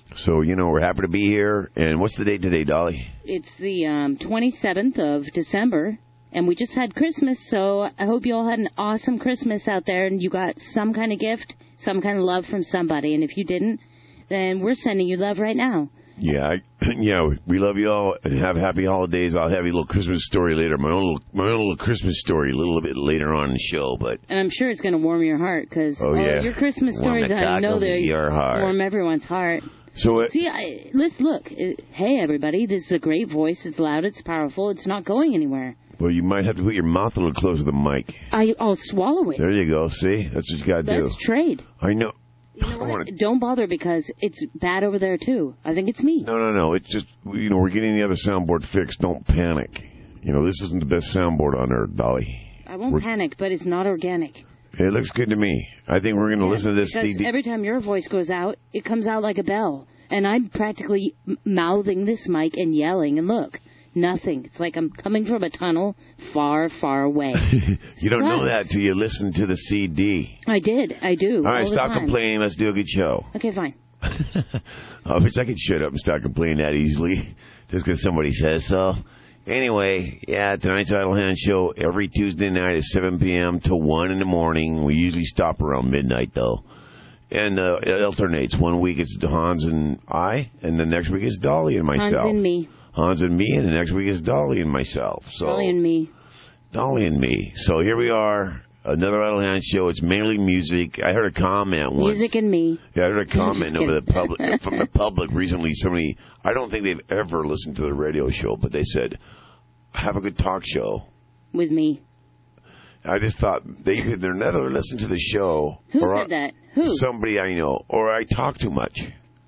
So, we're happy to be here. And what's the date today, Dolly? It's the 27th of December, and we just had Christmas, so I hope you all had an awesome Christmas out there, and you got some kind of gift, some kind of love from somebody. And if you didn't, then we're sending you love right now. Yeah, we love you all, and have happy holidays. I'll have a little Christmas story later, my own little Christmas story a little bit later on in the show. And I'm sure it's going to warm your heart, because your Christmas stories, I know they warm everyone's heart. So let's look. Hey, everybody, this is a great voice. It's loud, it's powerful, it's not going anywhere. Well, you might have to put your mouth a little closer to the mic. I'll swallow it. There you go, see? That's what you got to do. That's trade. I know. You know what? Don't bother, because it's bad over there, too. I think it's me. No. It's just, we're getting the other soundboard fixed. Don't panic. This isn't the best soundboard on earth, Dolly. I won't panic, but it's not organic. It looks good to me. I think we're going to listen to this CD. Every time your voice goes out, it comes out like a bell. And I'm practically mouthing this mic and yelling. And look, nothing. It's like I'm coming from a tunnel far, far away. You don't know that till you listen to the CD. I do. All right, stop complaining. Let's do a good show. Okay, fine. I wish I could shut up and stop complaining that easily, just because somebody says so. Anyway, tonight's Idle Hand Show every Tuesday night at 7 p.m. to 1 in the morning. We usually stop around midnight, though. And it alternates. 1 week it's Hans and I, and the next week it's Dolly and myself. Hans and me. Hans and me, and the next week is Dolly and myself. So Dolly and me. So here we are, another Idle Hand Show. It's mainly music. I heard a comment once. Music and me. Yeah, I heard a comment from the public recently. Somebody, I don't think they've ever listened to the radio show, but they said, have a good talk show. With me. I just thought they're never listened to the show. Who said that? Who? Somebody I know. Or I talk too much.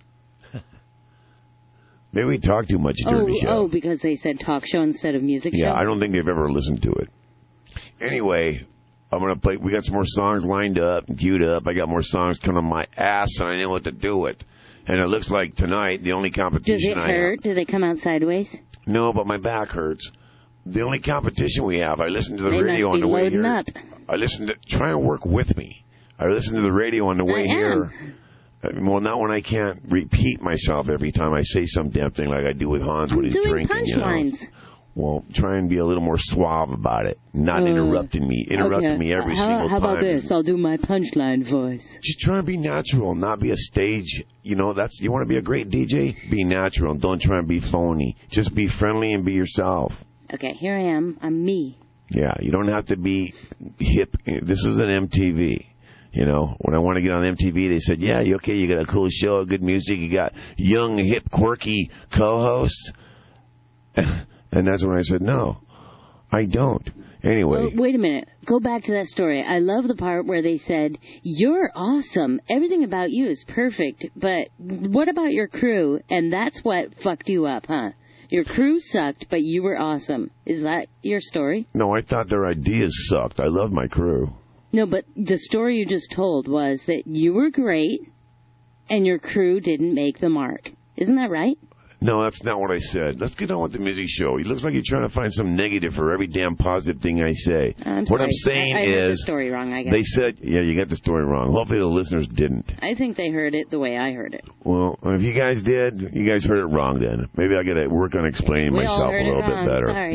Maybe we talk too much during the show. Oh, because they said talk show instead of music show? Yeah, I don't think they've ever listened to it. Anyway, I'm going to play. We got some more songs lined up, queued up. I got more songs coming on my ass, and I know what to do with. And it looks like tonight, the only competition Does it hurt? Do they come out sideways? No, but my back hurts. The only competition we have, I listen to the radio on the way here. Up. I listen to, try and work with me. I listen to the radio on the way here. Well, not when I can't repeat myself every time I say some damn thing like I do with Hans when he's drinking. Punchlines. Well, try and be a little more suave about it, not interrupting me every single time. How about this? I'll do my punchline voice. Just try and be natural, not be a stage. You want to be a great DJ? Be natural. Don't try and be phony. Just be friendly and be yourself. Okay, here I am. I'm me. Yeah, you don't have to be hip. This is an MTV. When I want to get on MTV, they said, yeah, you got a cool show, good music, you got young, hip, quirky co-hosts. And that's when I said, no, I don't. Anyway. Well, wait a minute. Go back to that story. I love the part where they said, you're awesome. Everything about you is perfect. But what about your crew? And that's what fucked you up, huh? Your crew sucked, but you were awesome. Is that your story? No, I thought their ideas sucked. I love my crew. No, but the story you just told was that you were great and your crew didn't make the mark. Isn't that right? No, that's not what I said. Let's get on with the music show. It looks like you're trying to find some negative for every damn positive thing I say. What I'm saying I is... heard the story wrong, I guess. They said... Yeah, you got the story wrong. Hopefully the listeners didn't. I think they heard it the way I heard it. Well, if you guys did, you guys heard it wrong then. Maybe I got to work on explaining myself a little bit better. Sorry.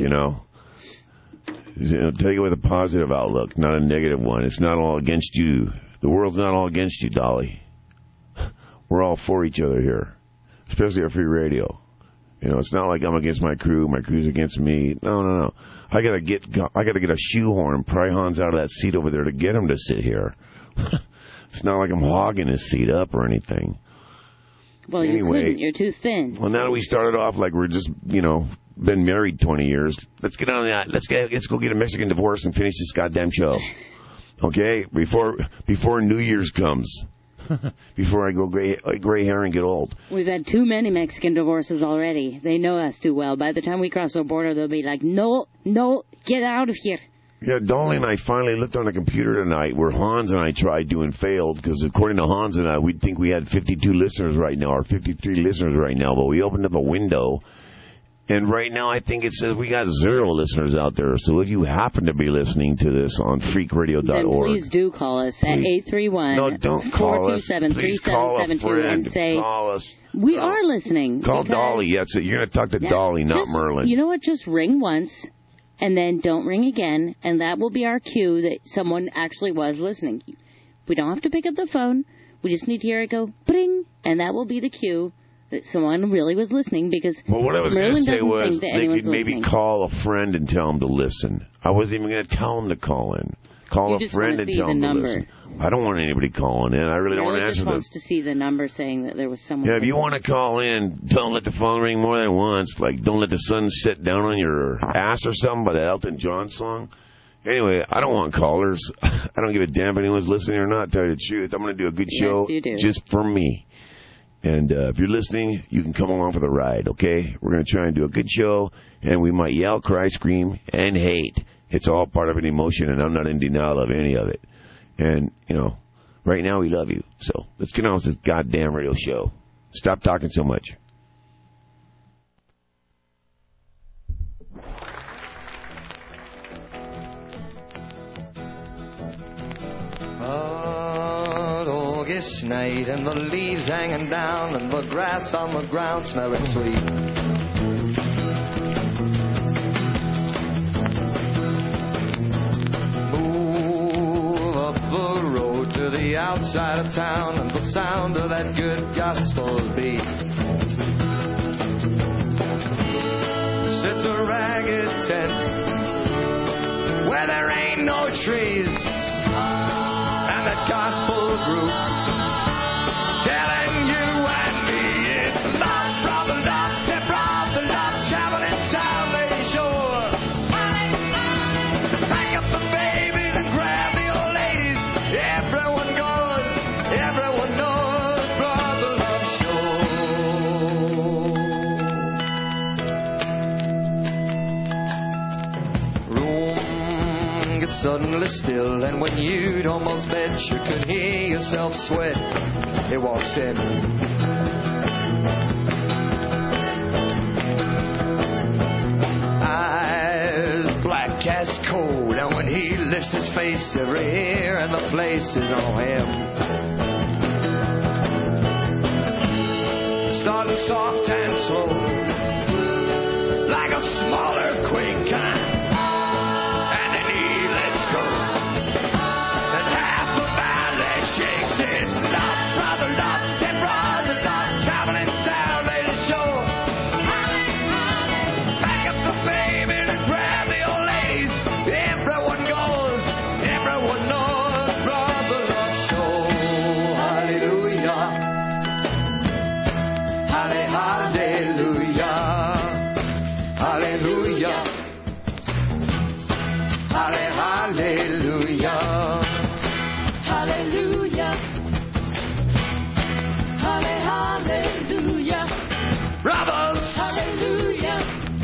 Take it with a positive outlook, not a negative one. It's not all against you. The world's not all against you, Dolly. We're all for each other here, especially at Free Radio. It's not like I'm against my crew's against me. No. I gotta get a shoehorn and pry Hans out of that seat over there to get him to sit here. It's not like I'm hogging his seat up or anything. Well, you couldn't. You're too thin. Well, now that we started off like we're just, been married 20 years, let's get on that. Let's go get a Mexican divorce and finish this goddamn show. Okay? Before New Year's comes. Before I go gray hair and get old. We've had too many Mexican divorces already. They know us too well. By the time we cross the border, they'll be like, no, get out of here. Yeah, Dolly and I finally looked on the computer tonight where Hans and I tried doing failed, because according to Hans and I, we'd think we had 52 listeners right now, or 53 listeners right now, but we opened up a window, And right now, I think it says we got 0 listeners out there. So if you happen to be listening to this on freakradio.org, then please do call us at 831 No, don't call us. 427 Please call a 3772 friend. and say, Call us. we are listening. Call because- Dolly. That's it. You're going to talk to Dolly, not just, Merlin. You know what? Just ring once, and then don't ring again, and that will be our cue that someone actually was listening. We don't have to pick up the phone. We just need to hear it go, bring, and that will be the cue that someone really was listening, because Well, what I was going to Merlin say doesn't was think that they anyone's could maybe listening. call a friend and tell them to listen. I wasn't even going to tell them to call in. Call You a just friend wanna and see tell the them number. to listen. I don't want anybody calling in. I really don't want to Merlin answer just wants to see the number saying that there was someone. Yeah, if you listening. want to call in, don't let the phone ring more than once. Like, don't let the sun sit down on your ass or something by the Elton John song. Anyway, I don't want callers. I don't give a damn if anyone's listening or not, tell you the truth. I'm going to do a good show you do. just for me. And if you're listening, you can come along for the ride, okay? We're going to try and do a good show, and we might yell, cry, scream, and hate. It's all part of an emotion, and I'm not in denial of any of it. And, you know, right now we love you. So let's get on with this goddamn radio show. Stop talking so much. Hot August night and the leaves hanging down and the grass on the ground smelling sweet. Move up the road to the outside of town and the sound of that good gospel beat. Sits a ragged tent where there ain't no trees. And that gospel group telling you and me it's love, brother, love, step brother, love, traveling south lady shore. Pack up the babies and grab the old ladies. Everyone goes, everyone knows, brother, love shore. Room gets suddenly still, and when you'd almost bet you could hear yourself sweat, he walks in. Eyes black as coal, and when he lifts his face, every hair in the place is on him. Starting soft and slow, like a small earthquake kind. And then he lets go, and half the valley shakes. It's love, brother, love, dead brother, love, traveling south lady shore. Back up the babies and grab the old ladies. Everyone goes, everyone knows, brother, love shore. Hallelujah, hallelujah, hallelujah. Hallelujah. Hallelujah. Hallelujah. Brothers! Hallelujah.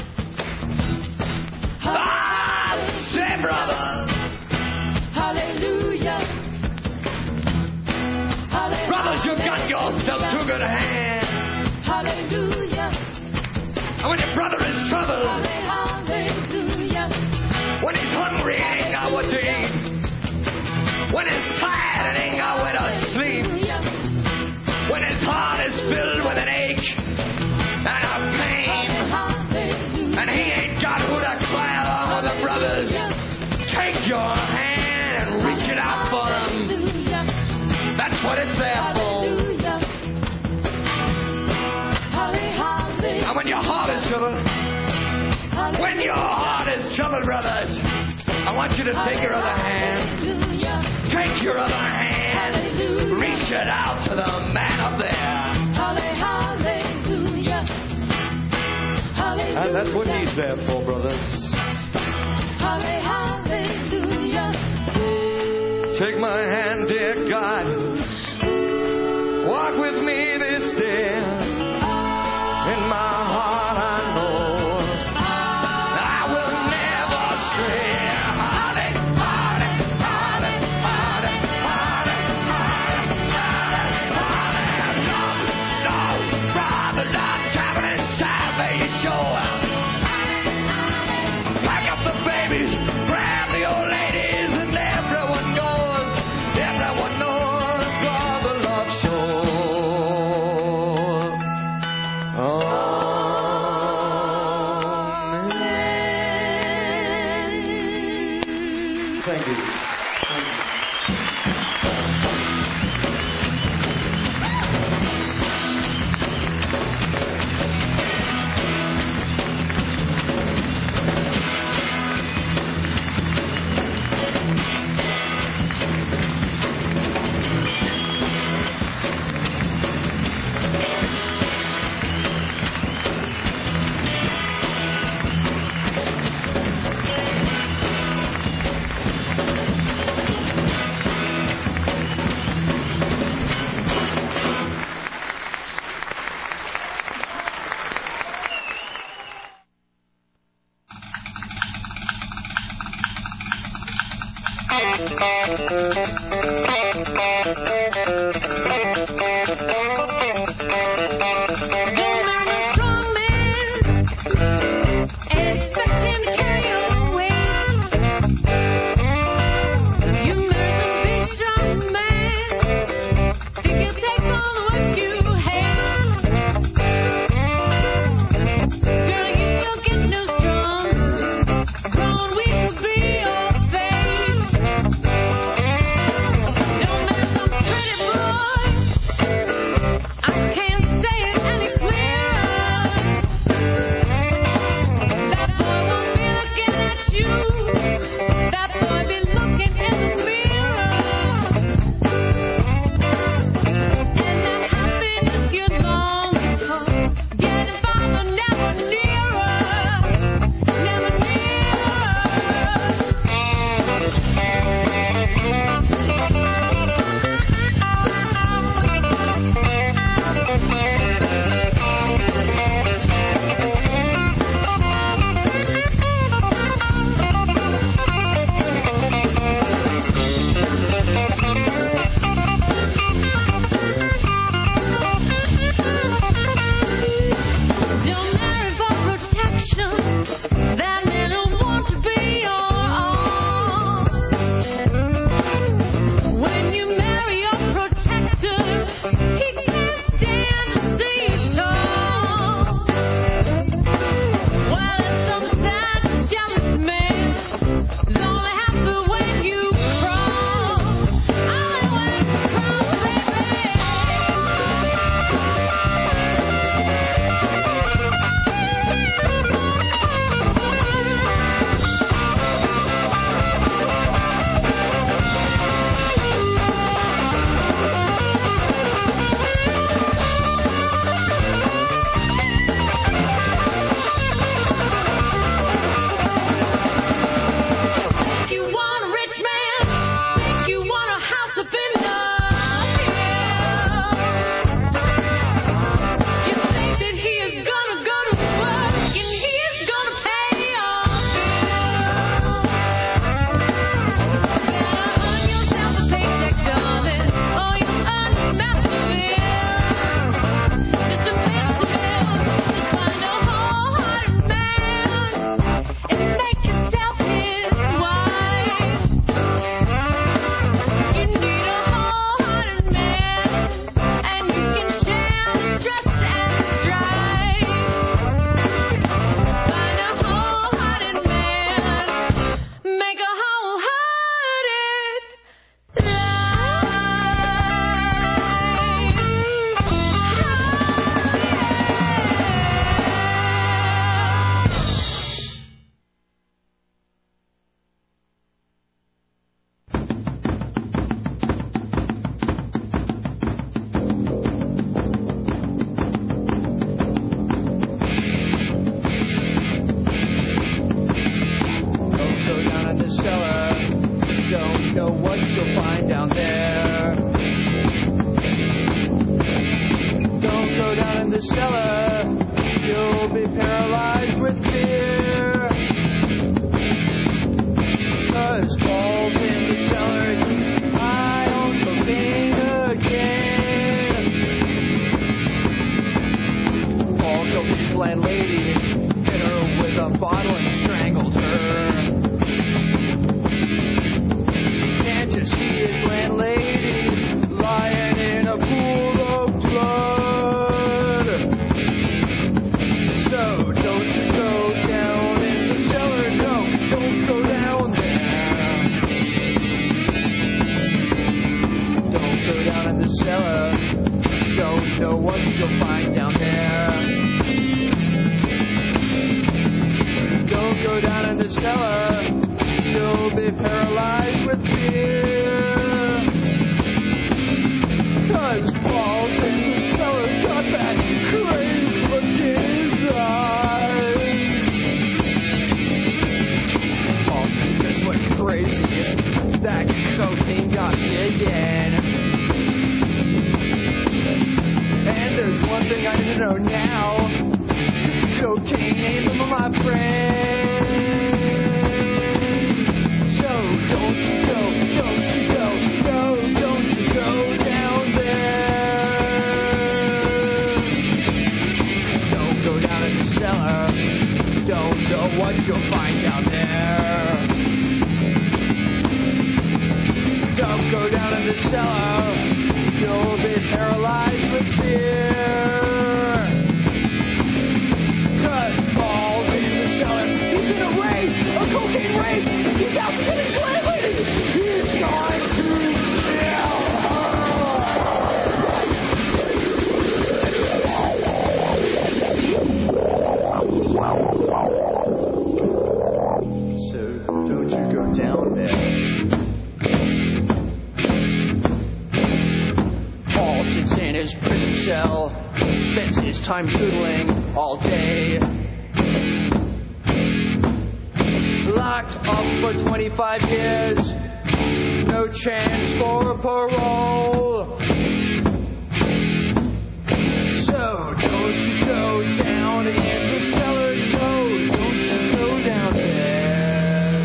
Ah, say brothers! Hallelujah. Hallelujah. Brothers, you got yourself too good a hand. Hallelujah. And when your brother is troubled, Hallelujah. when he's hungry and ain't got what to eat, when he's tired and ain't got where to sleep, when his heart is filled with an ache and a pain, and he ain't got who to cry along with the brothers, take your hand and reach it out for him. That's what it's there for. And when your heart is troubled, when your heart is troubled, brothers, I want you to take your other hand. Take your other hand. Reach it out to the man up there. And that's what he's there for, brothers. Take my hand, dear God. Walk with me this day. In my heart I know I will never stray. Holly, holly, holly, holly, holly, holly, holly, holly. Love, brother, love, traveling south lady shore. cellar, you'll be paralyzed with fear. 'Cause Paul's in the cellar, he's high on cocaine again. Paul killed his landlady, hit her with a bottle and strangled her. Can't you see his landlady lying in a pool of blood? So don't you go down in the cellar, no, don't go down there. Don't go down in the cellar, don't know what you'll find down there. Don't go down in the cellar, you'll be paralyzed with fear. 'Cause Paul's in the cellar, got that crazy look in his eyes. Paul just went crazy. That cocaine got me again. And there's one thing I need to know now. Cocaine ain't my friend. So don't you go, no, don't you go down there. Don't go down in the cellar, don't know what you'll find down there. Don't go down in the cellar, you'll be paralyzed with fear. 'Cause Paul's in the cellar, he's in a rage, a cocaine rage, he's out to get his landlady, he's going to kill her. So don't you go down there. Paul sits in his prison cell, spends his time doodling all day. Locked up for 25 years, no chance for parole. So don't you go down in the cellar, no, don't you go down there.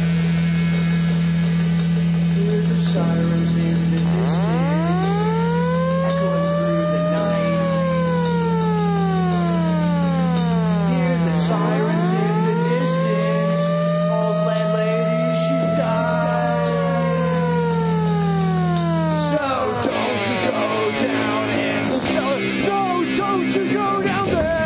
Hear the sirens in the distance, echoing through the night. Hear the sirens in the distance, Paul's landlady, she died. So don't you go down in the cellar, no, don't you go down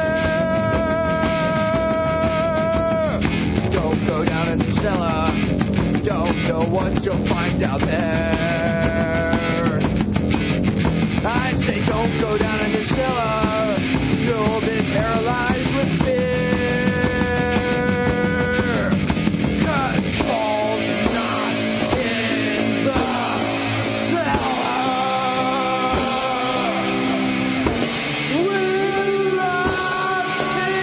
there. Don't go down in the cellar, don't know what you'll find out there. I say don't go down in the cellar, you'll be paralyzed with fear. 'Cause Paul's not in the cellar. We lost him.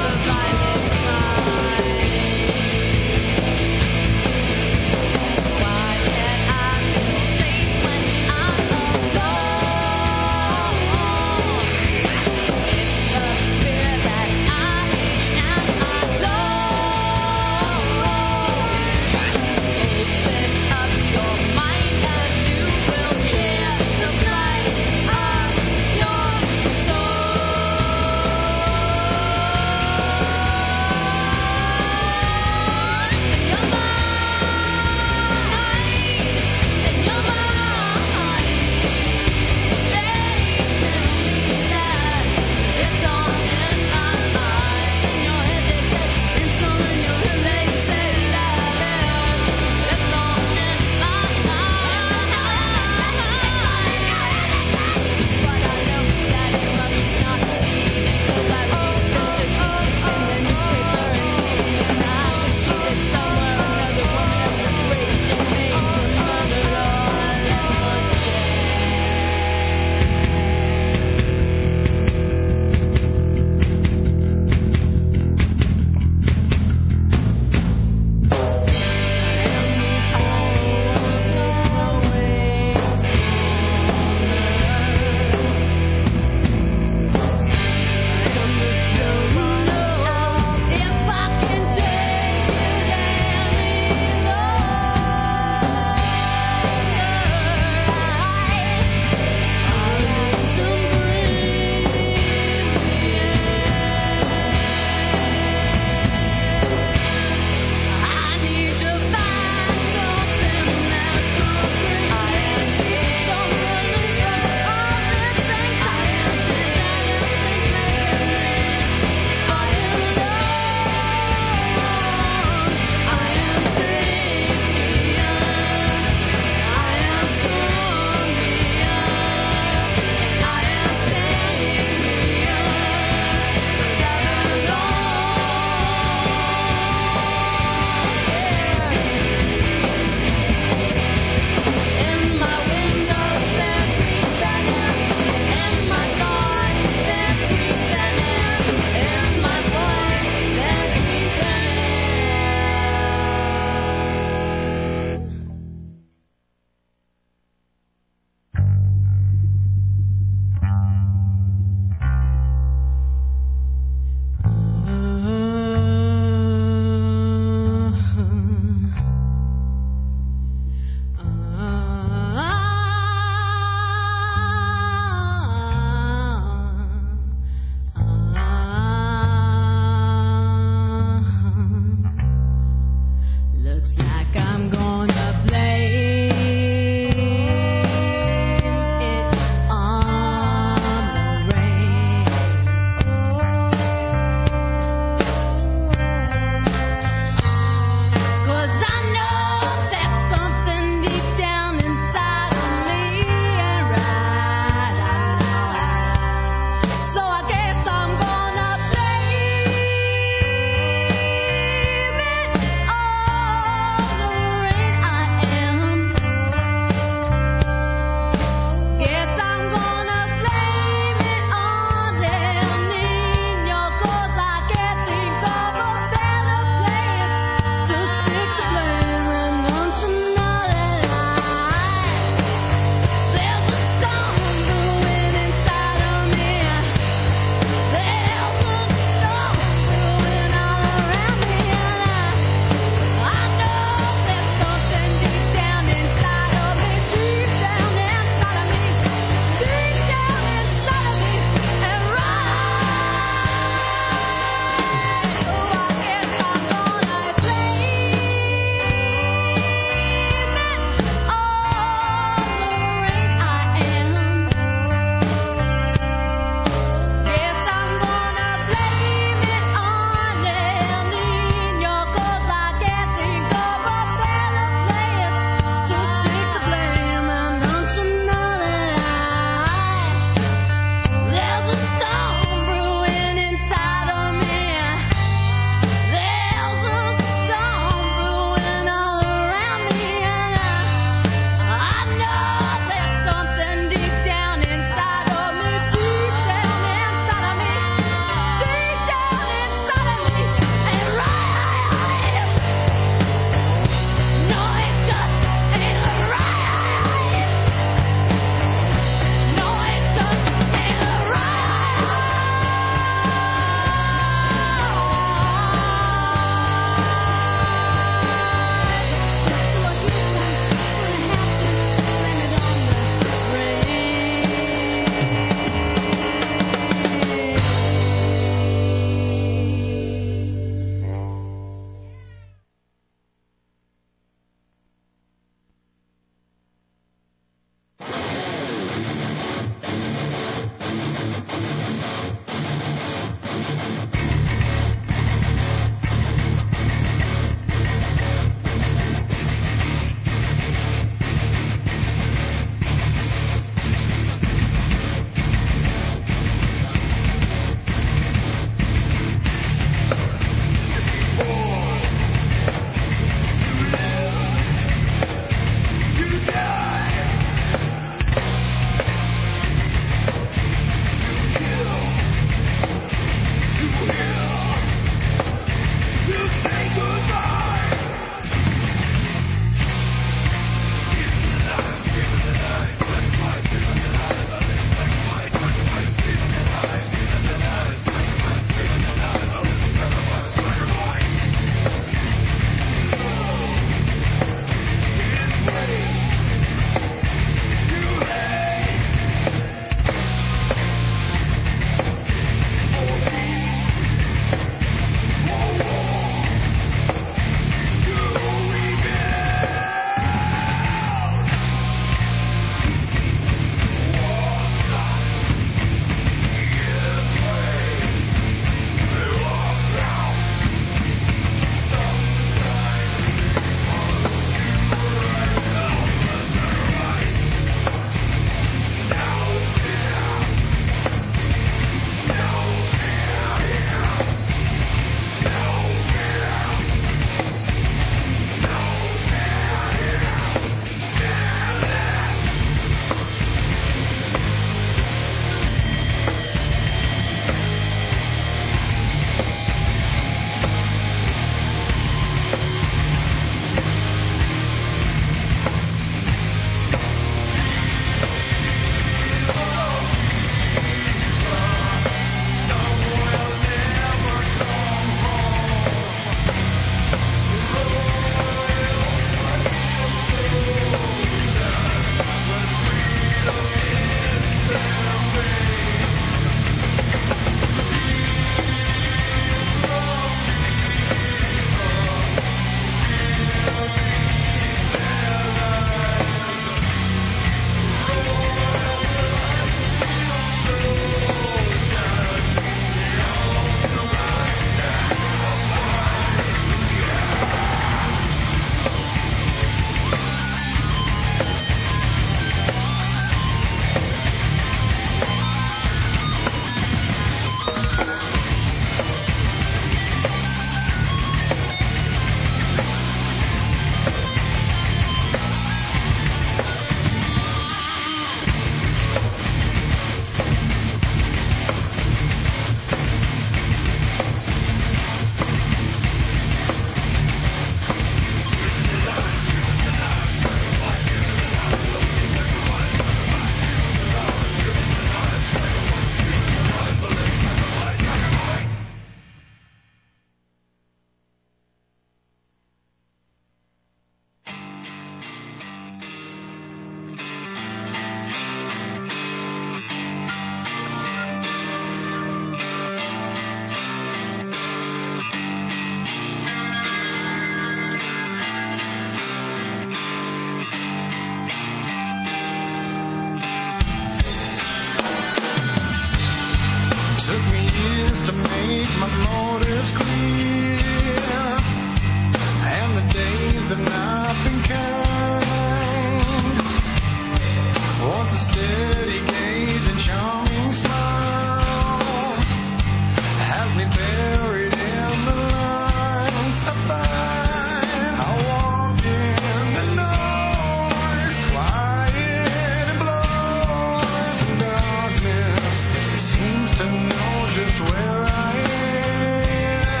my motives clear, and the days have not been kind. Once a steady gaze and charming smile has me buried in the lines of fine. I walk in the noise, quiet and blows, and darkness seems to know just where I am.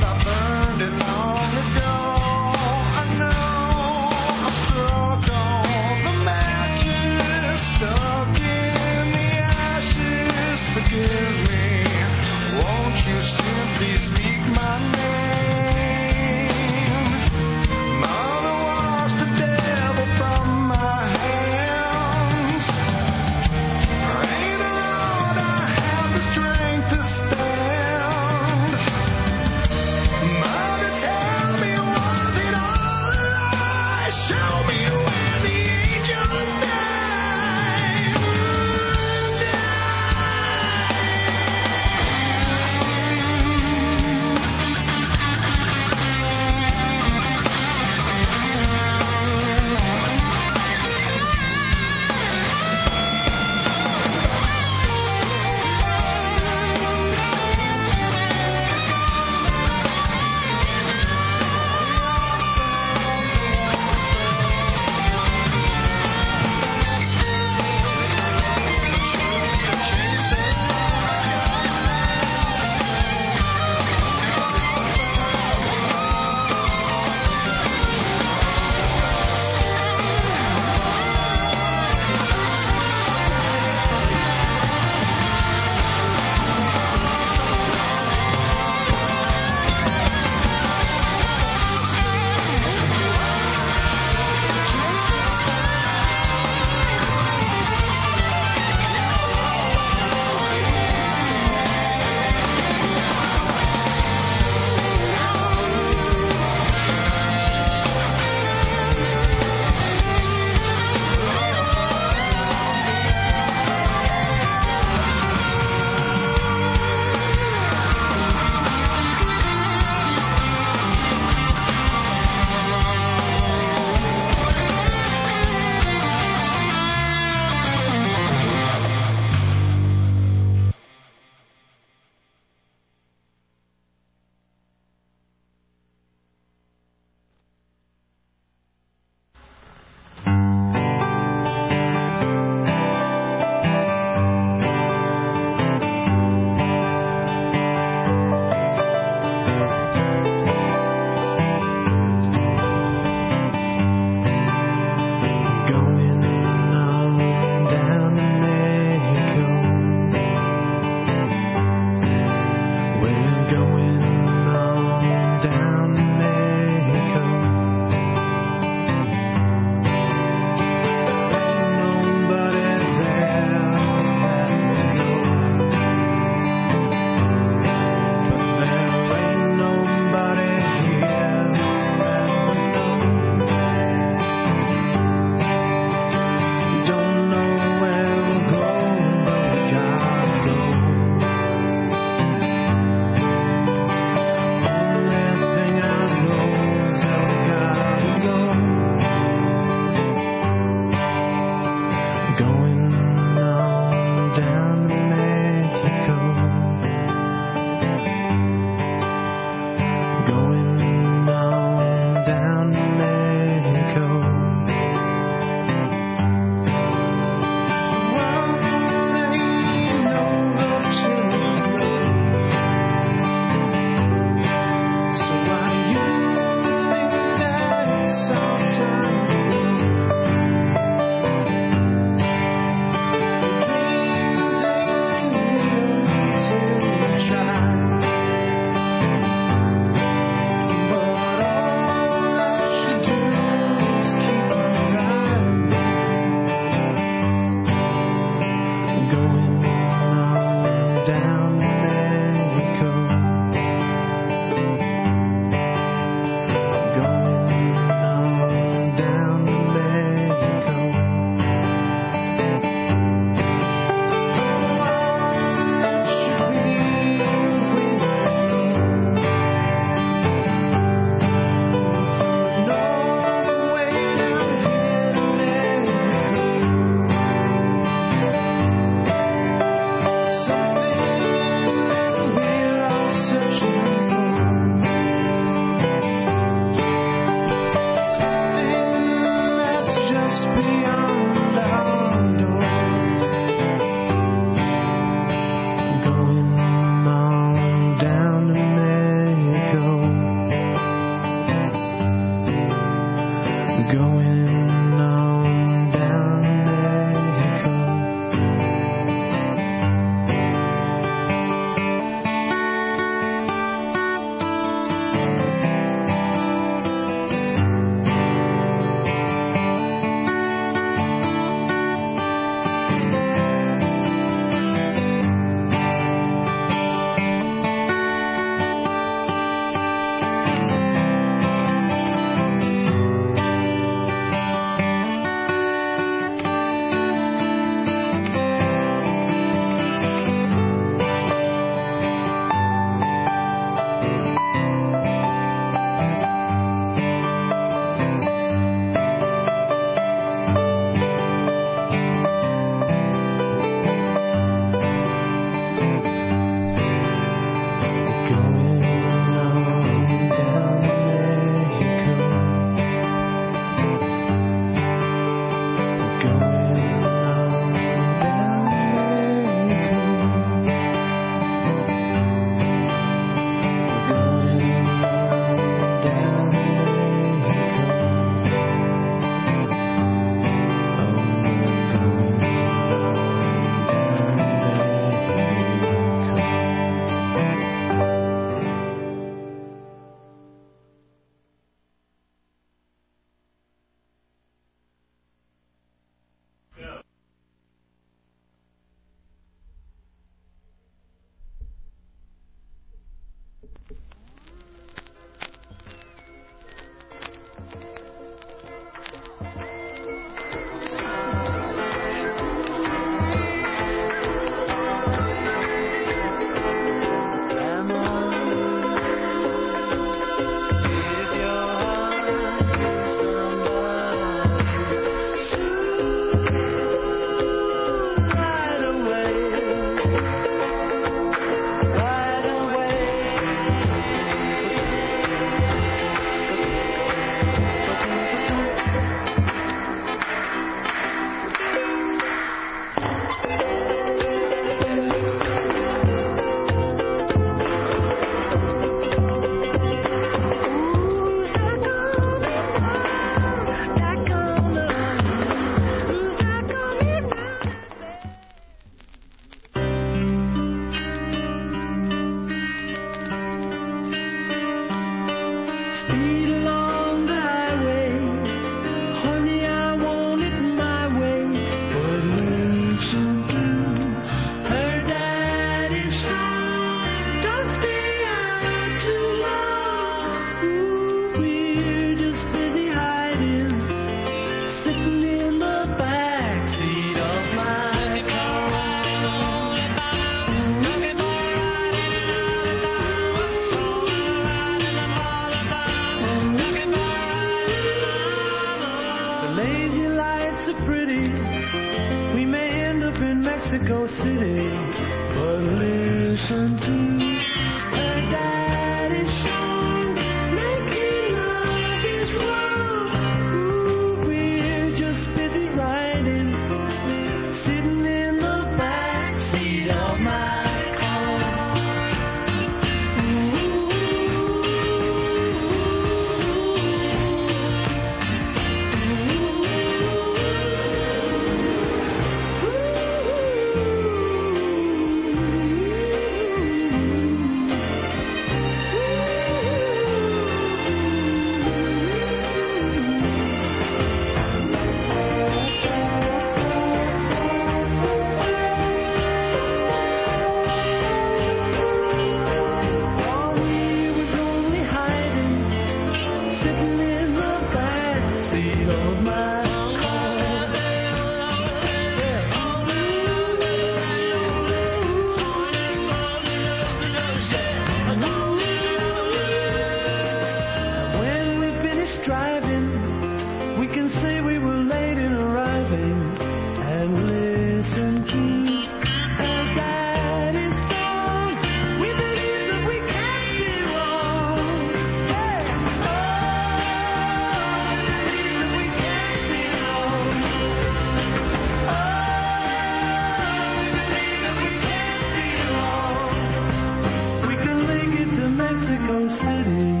the city,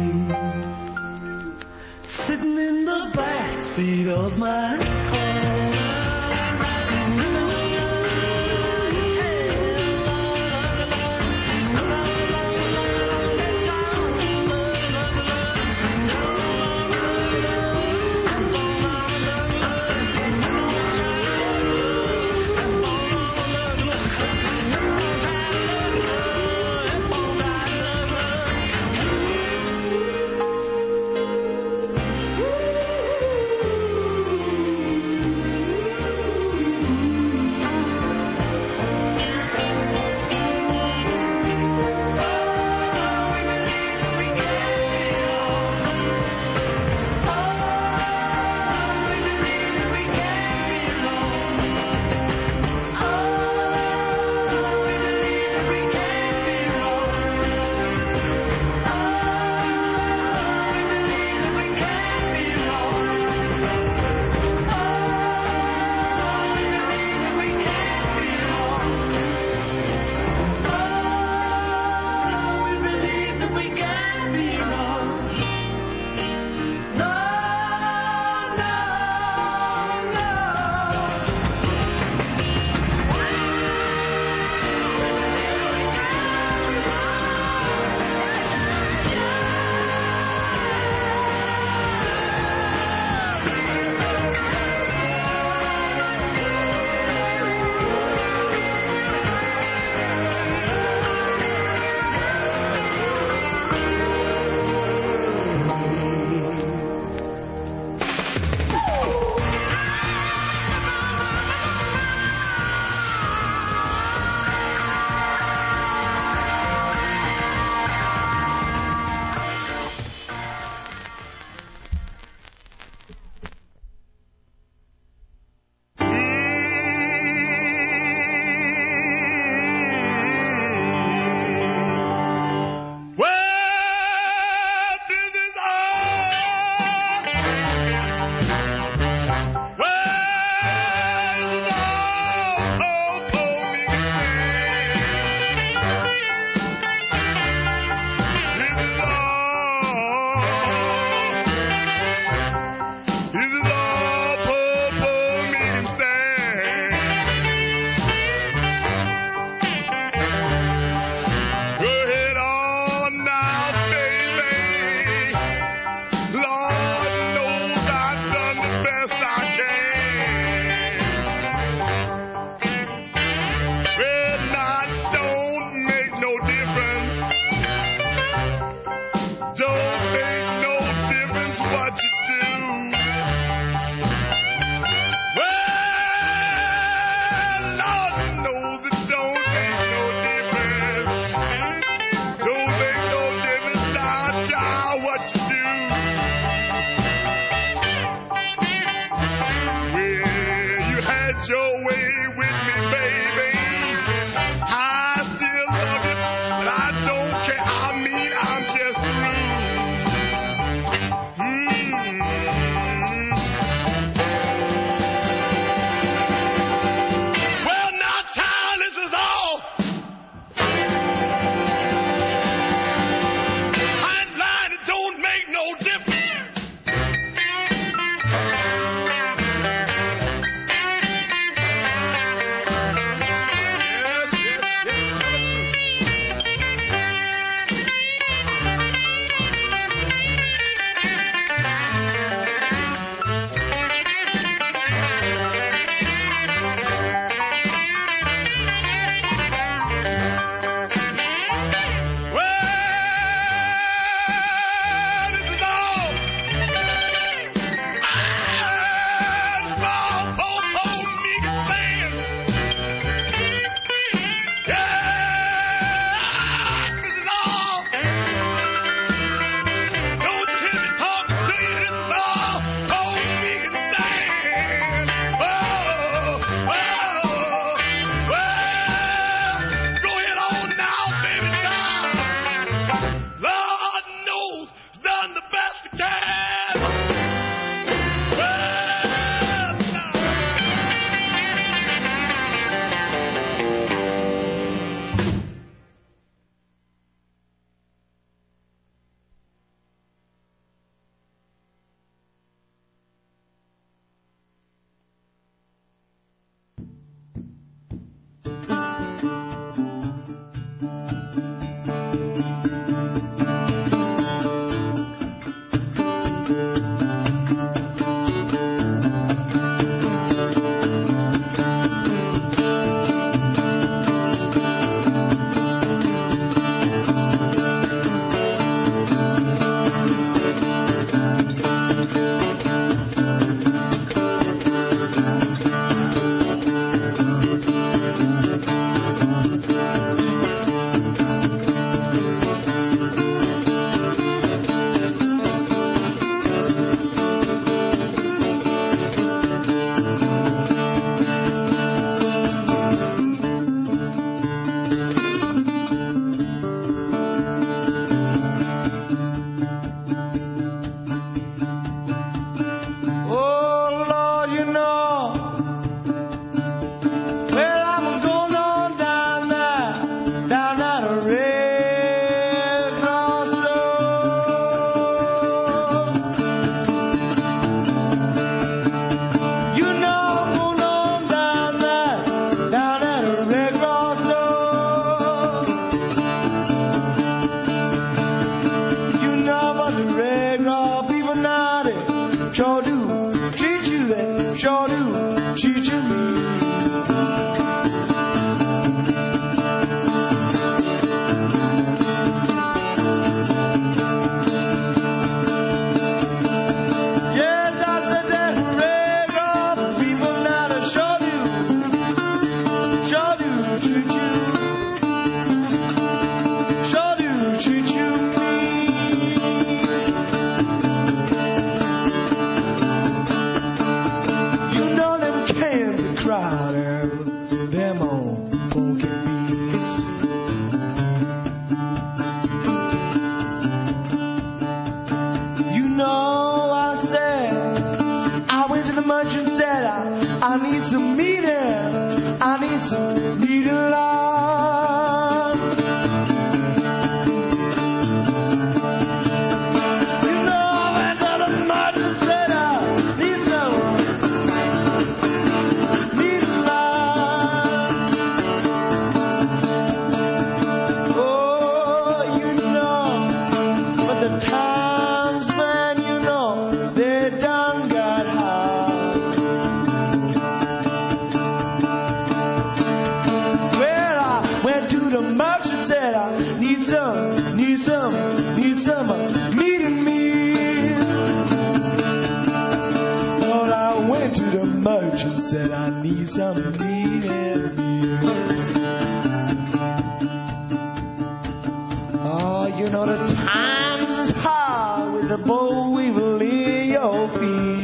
sitting in the back seat of my car. need some meeting me. Lord, I went to the merchant, said I need some meeting me. Oh, you know the times is hard with the boll weevil in your feet.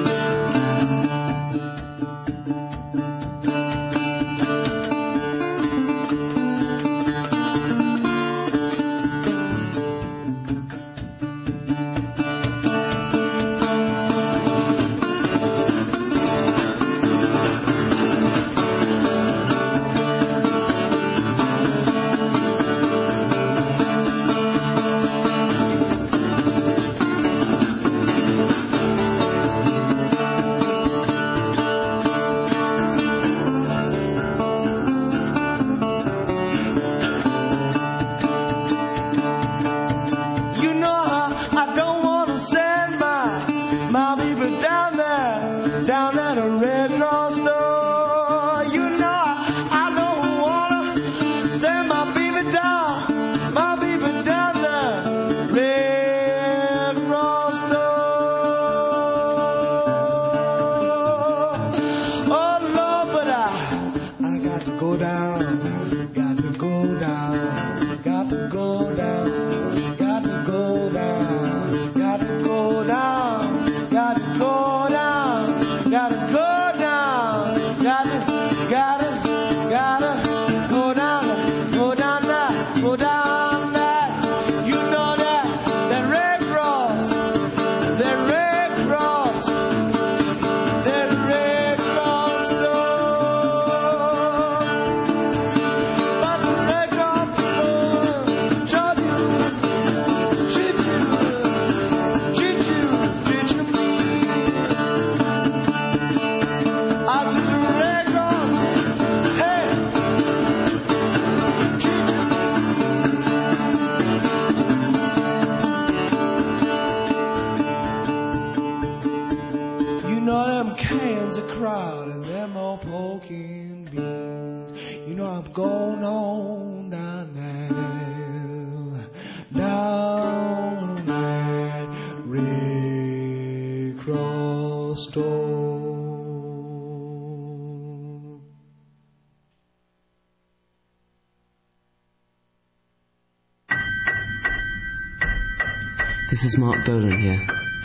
This is Mark Bolan here.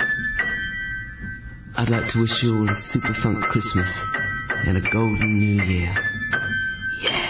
I'd like to wish you all a super funk Christmas and a golden new year. Yeah!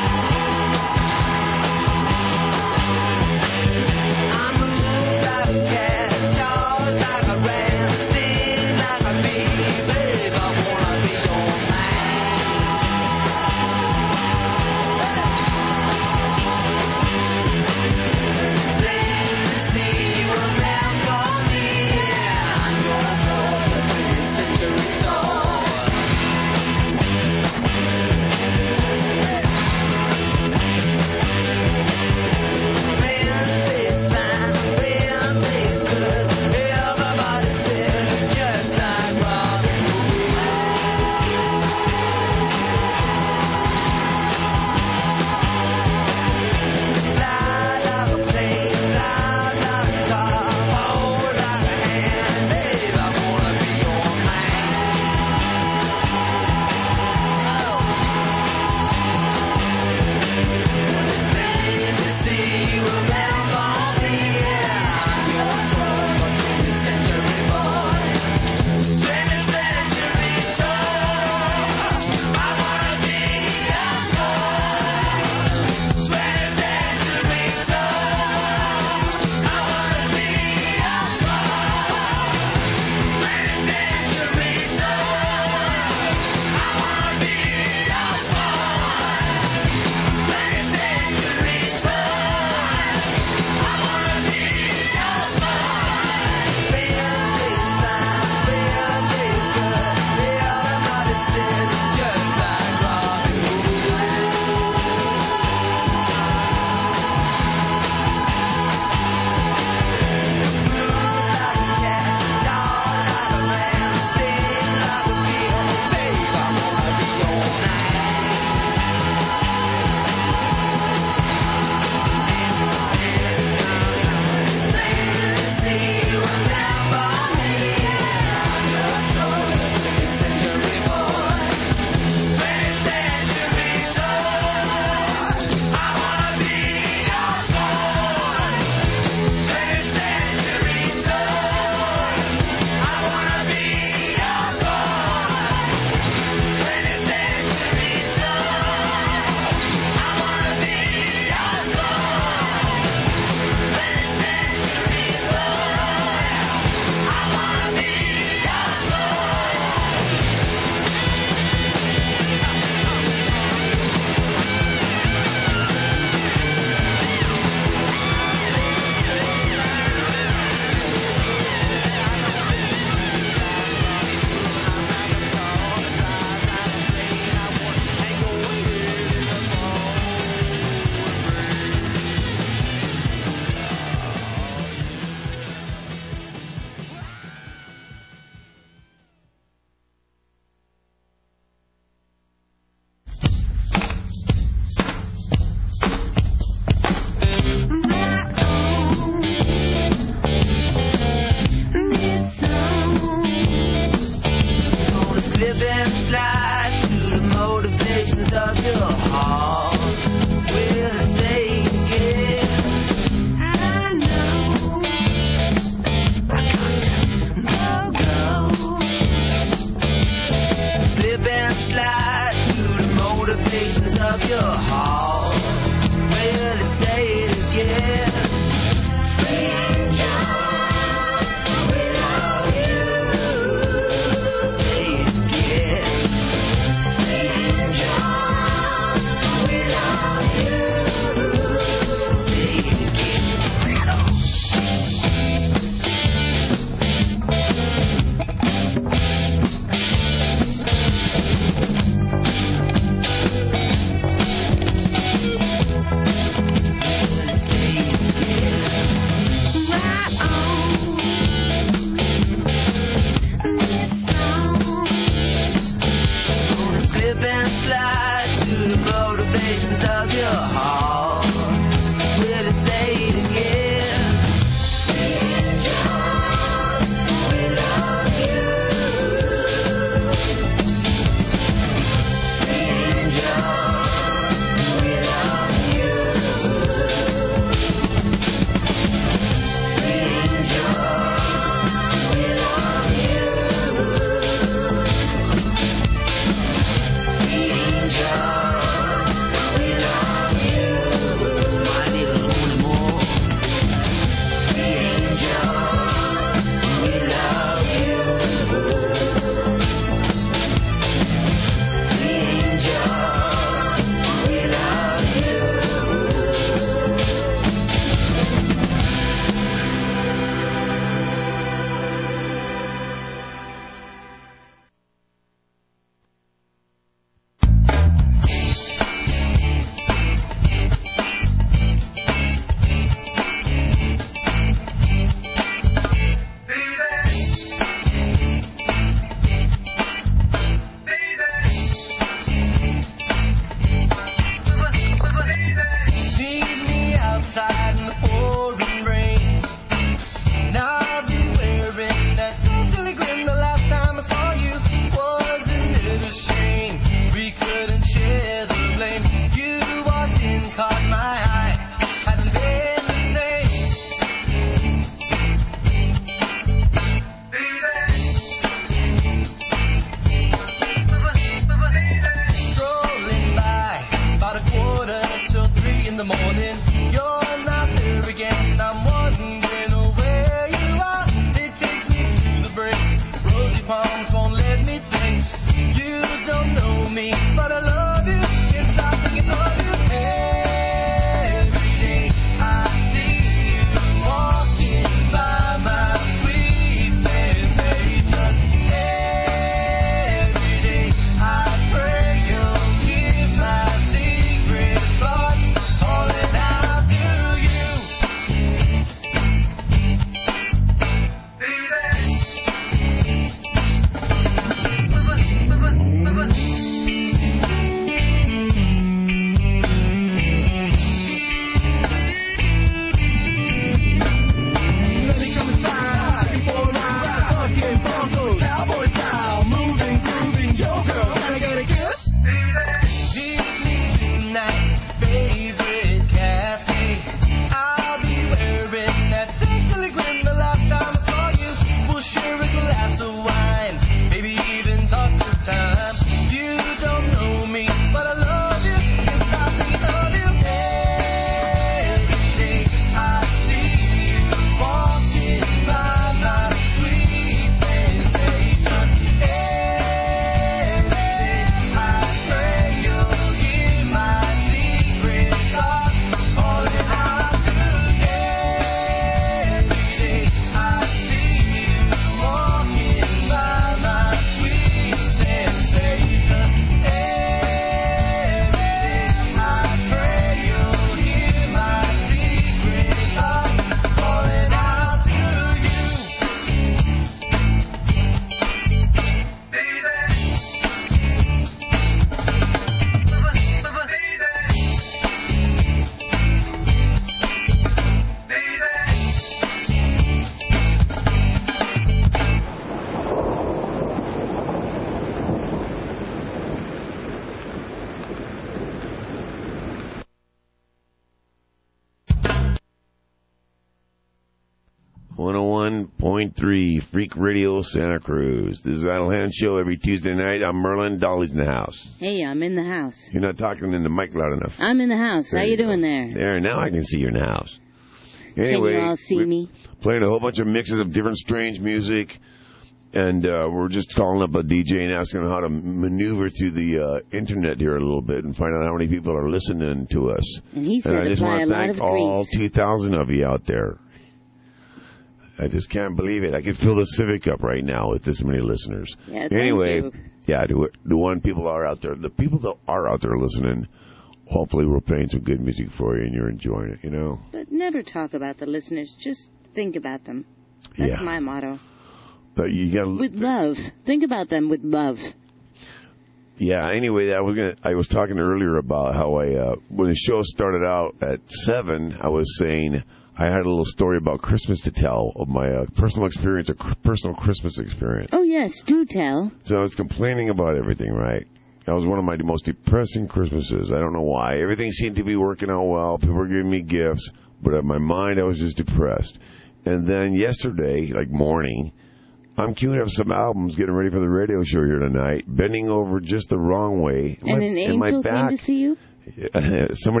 101.3 Freak Radio Santa Cruz. This is Idle Hand Show every Tuesday night. I'm Merlin. Dolly's in the house. Hey, I'm in the house. You're not talking in the mic loud enough. I'm in the house. How you doing there? There, now I can see you in the house. Anyway, can you all see me? Playing a whole bunch of mixes of different strange music. And we're just calling up a DJ and asking him how to maneuver through the internet here a little bit and find out how many people are listening to us. And he said I just apply want a to lot thank of all grease. 2,000 of you out there. I just can't believe it. I could fill the Civic up right now with this many listeners. Yeah, thank anyway, you. yeah, the one people are out there. The people that are out there listening, hopefully we're playing some good music for you and you're enjoying it, you know? But never talk about the listeners. Just think about them. That's Yeah. my motto. But you got With love. Think about them with love. Yeah. Anyway, I was talking earlier about how when the show started out at 7, I was saying I had a little story about Christmas to tell of my personal experience, personal Christmas experience. Oh, yes, do tell. So I was complaining about everything, right? That was one of my most depressing Christmases. I don't know why. Everything seemed to be working out well. People were giving me gifts, but in my mind, I was just depressed. And then yesterday, like morning, I'm queuing up some albums, getting ready for the radio show here tonight, bending over just the wrong way. And an angel came to see you? Somebody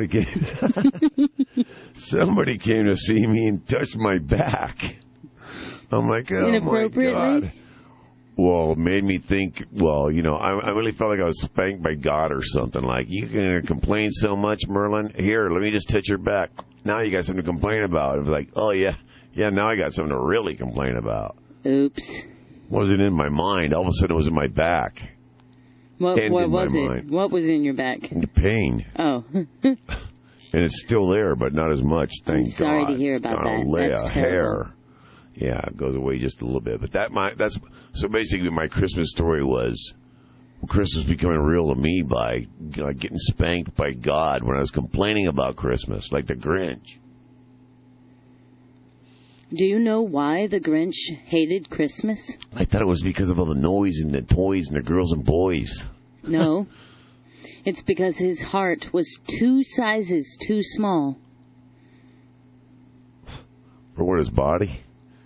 came to see me and touched my back. I'm like, oh my God. Well, it made me think, well, you know, I really felt like I was spanked by God or something. Like, you can complain so much, Merlin. Here, let me just touch your back. Now you got something to complain about. It was like, oh, yeah, now I got something to really complain about. Oops. Wasn't in my mind. All of a sudden, it was in my back. What was it? Mind. What was in your back? The pain. Oh. And it's still there, but not as much, thank God. Sorry to hear about that. That's terrible. Hair. Yeah, it goes away just a little bit. But that's so basically my Christmas story was Christmas becoming real to me by getting spanked by God when I was complaining about Christmas, like the Grinch. Do you know why the Grinch hated Christmas? I thought it was because of all the noise and the toys and the girls and boys. No. It's because his heart was 2 sizes too small. For what, his body?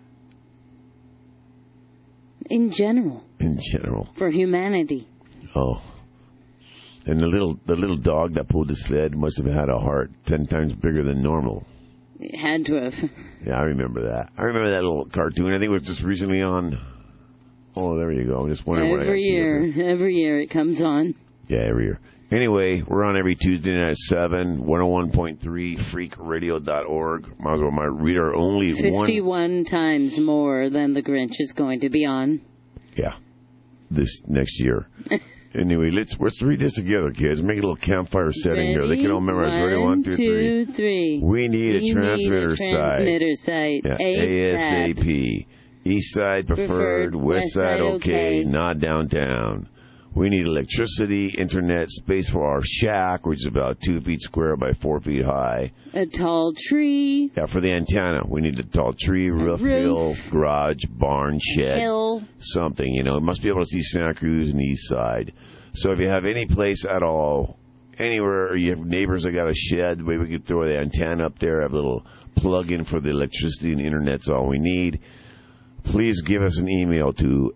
In general. In general. For humanity. Oh. And the little dog that pulled the sled must have had a heart 10 times bigger than normal. It had to have. Yeah, I remember that. I remember that little cartoon. I think it was just recently on. Oh, there you go. I'm just wondering Every year it comes on. Yeah, every year. Anyway, we're on every Tuesday night at 7, 101.3, freakradio.org. Might as well read our only 51 times more than the Grinch is going to be on. Yeah, this next year. Anyway, let's read this together, kids. Make a little campfire setting here. They can all memorize. Ready? 1, 2, 3. We need a transmitter site. Yeah, ASAP. East side preferred, west side okay, not downtown. We need electricity, internet, space for our shack, which is about 2 feet square by 4 feet high. A tall tree. Yeah, for the antenna. We need a tall tree, roof, hill, garage, barn, shed, hill. Something, you know. It must be able to see Santa Cruz and the east side. So if you have any place at all, anywhere, or you have neighbors that got a shed, maybe we could throw the antenna up there, have a little plug-in for the electricity and the internet's all we need. Please give us an email to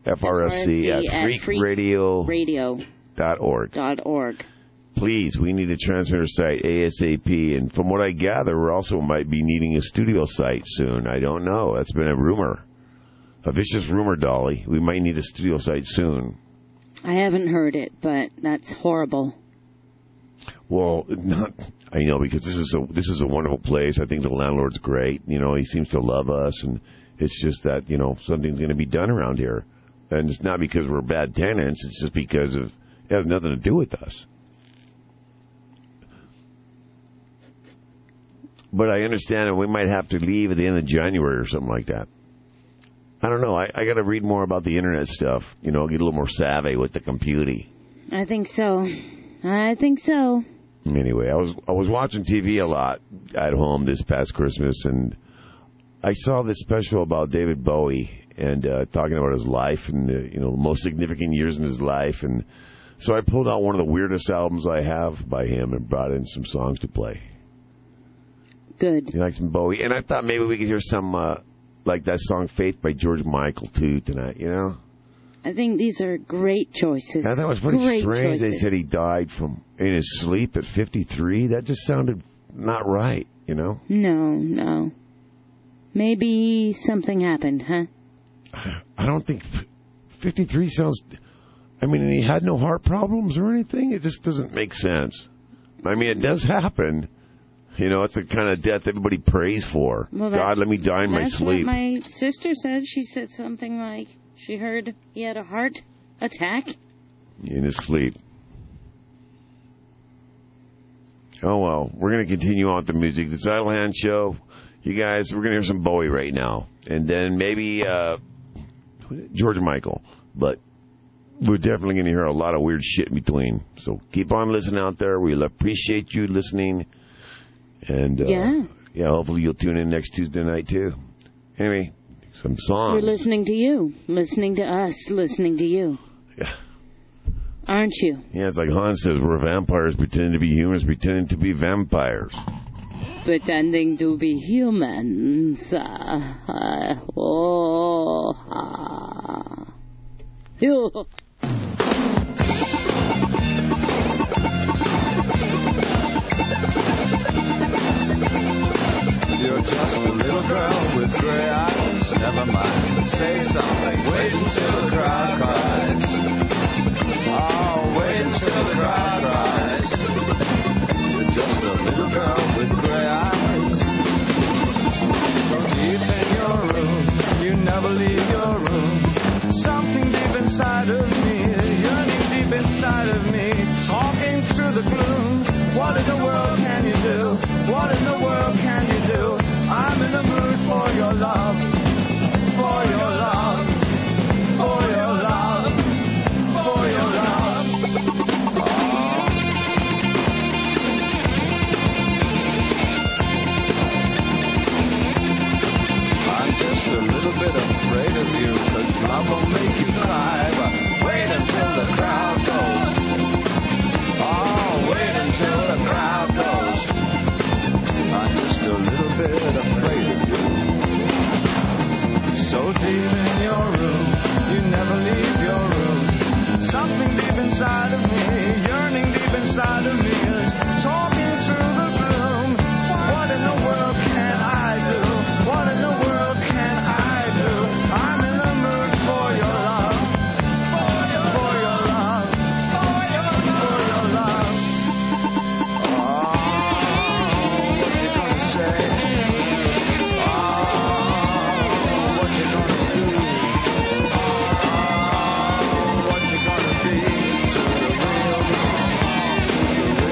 FRSC@freakradio.org. Please, we need a transmitter site ASAP. And from what I gather, we also might be needing a studio site soon. I don't know. That's been a rumor. A vicious rumor, Dolly. We might need a studio site soon. I haven't heard it, but that's horrible. Well, I know, because this is a wonderful place. I think the landlord's great. You know, he seems to love us, and it's just that, you know, something's going to be done around here. And it's not because we're bad tenants. It's just because it has nothing to do with us. But I understand that we might have to leave at the end of January or something like that. I don't know. I got to read more about the internet stuff. You know, get a little more savvy with the computing. I think so. Anyway, I was watching TV a lot at home this past Christmas, and I saw this special about David Bowie and talking about his life and the most significant years in his life. And so I pulled out one of the weirdest albums I have by him and brought in some songs to play. Good. You like some Bowie? And I thought maybe we could hear some like that song "Faith" by George Michael too tonight. You know. I think these are great choices. I thought it was pretty Great strange. They choices. said he died in his sleep at 53. That just sounded not right. You know. No. Maybe something happened, huh? I don't think 53 sounds. I mean, he had no heart problems or anything. It just doesn't make sense. I mean, it does happen. You know, it's the kind of death everybody prays for. Well, God, let me die in my That's sleep. what my sister said. She said something like she heard he had a heart attack. In his sleep. Oh, well. We're going to continue on with the music. The Idle Hand Show. You guys, we're going to hear some Bowie right now. And then maybe George Michael. But we're definitely going to hear a lot of weird shit in between. So keep on listening out there. We'll appreciate you listening. And yeah, hopefully you'll tune in next Tuesday night too. Anyway, some songs. We're listening to you, listening to us, listening to you. Yeah. Aren't you? Yeah, it's like Hans says, we're vampires pretending to be humans, pretending to be vampires. Pretending to be humans. You. You're just a little girl with gray eyes. Never mind, say something. Wait until the crowd cries. Oh, wait until the crowd cries. You're just a little girl with gray eyes. Deep in your room, you never leave your room. Something deep inside of me, yearning deep inside of me, talking through the gloom. What in the world can you do? What in the world can you do? I'm in the mood for your love, for your love, for your love, for your love. I'm just a little bit afraid of you, 'cause love will make you cry. But wait until the crowd goes. Oh, wait until the crowd goes. I'm just a little bit afraid of you. So deep in your room, you never leave your room. Something deep inside of me, yearning deep inside of me, is talking through the gloom. What in the world can I do? What in the world can I do? I'm in the mood for your love, for your love, for your love. Oh, what you gonna say? Oh, what you gonna do? Oh, what you gonna be to the real me? To the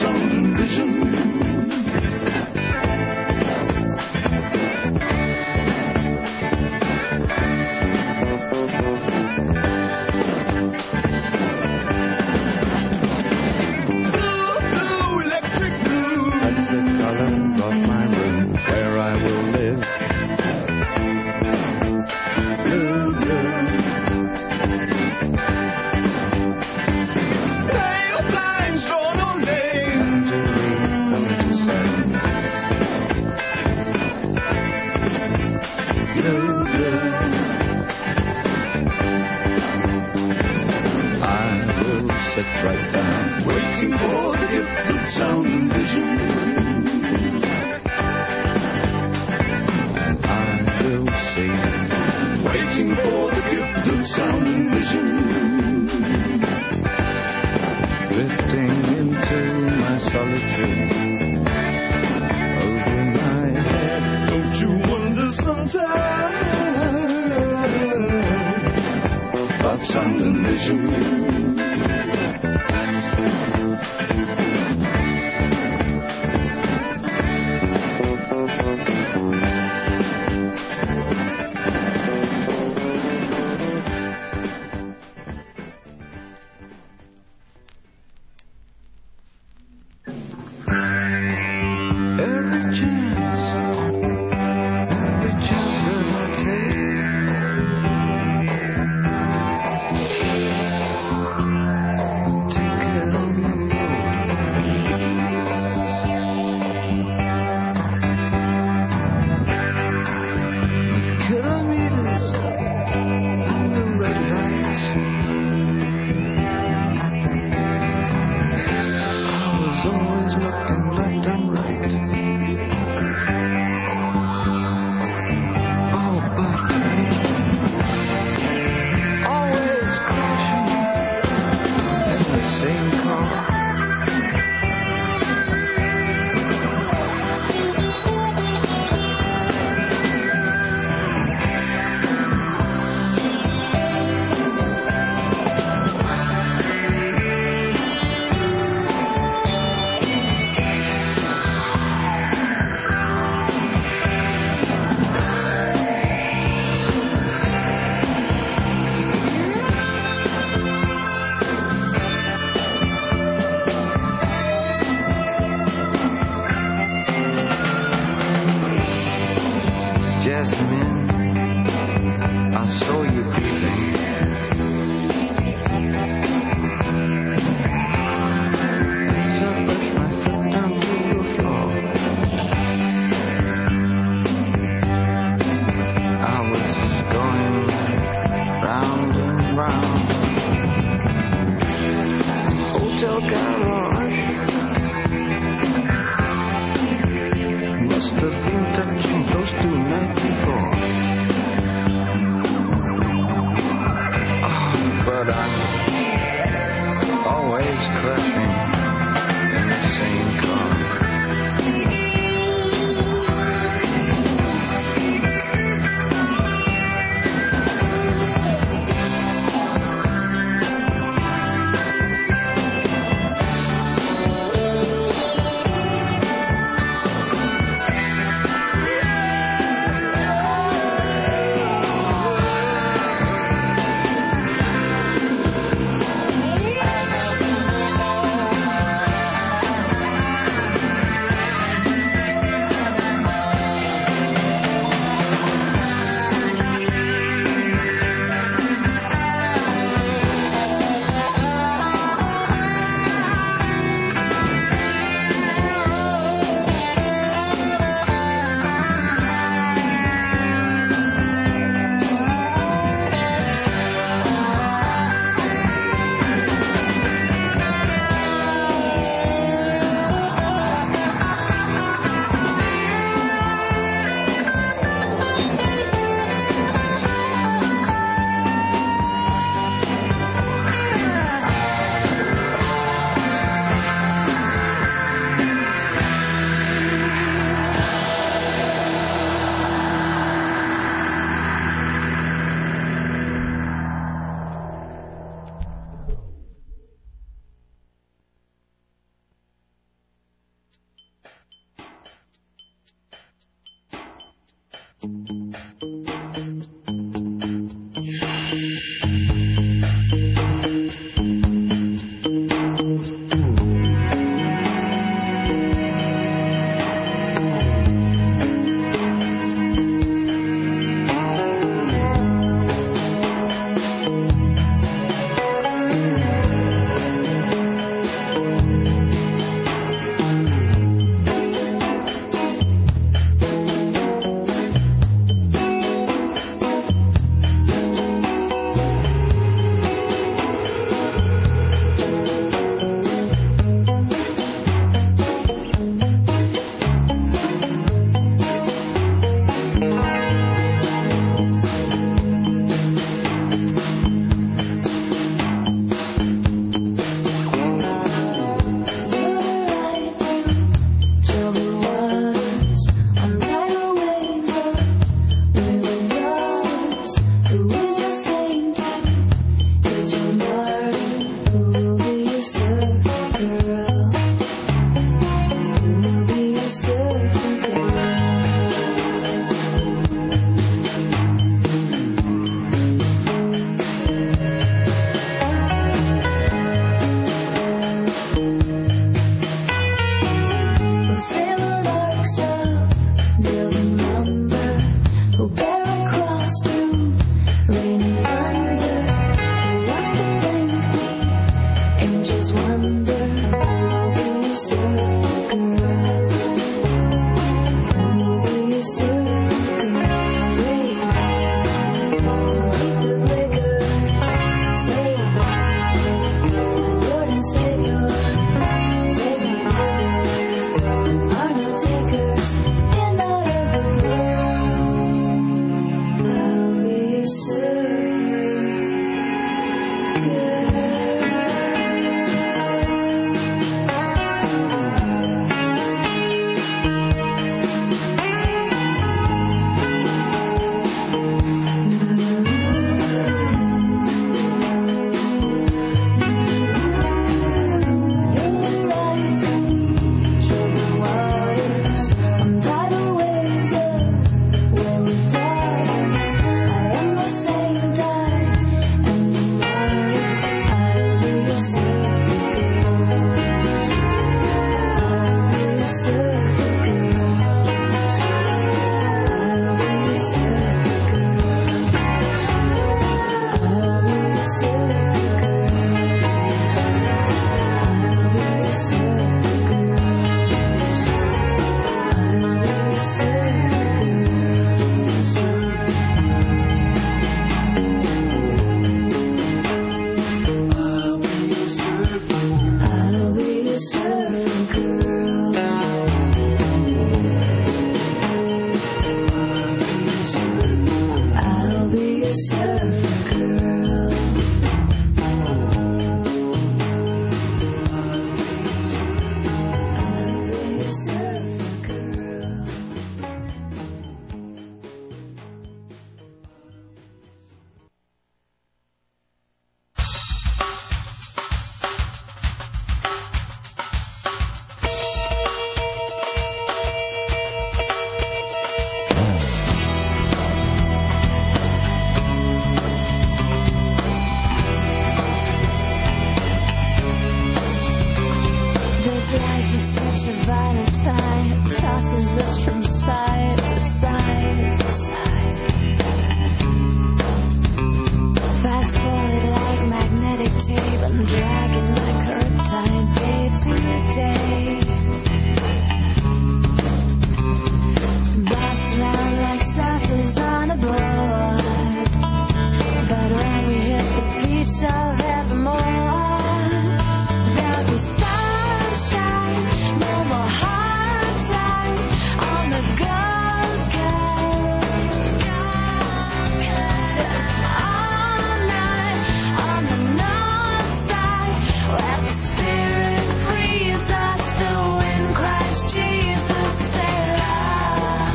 sound and vision. Life is such a violent time, tosses us from side to side. Fast forward like magnetic tape, I'm dragging my current time day to day. Bounce around like surfers on a board, but when we hit the beach of evermore, there'll be sunshine, no more hard times on the Gold Coast. All night on the north side, where the Spirit frees us, the wind cries Jesus, say love.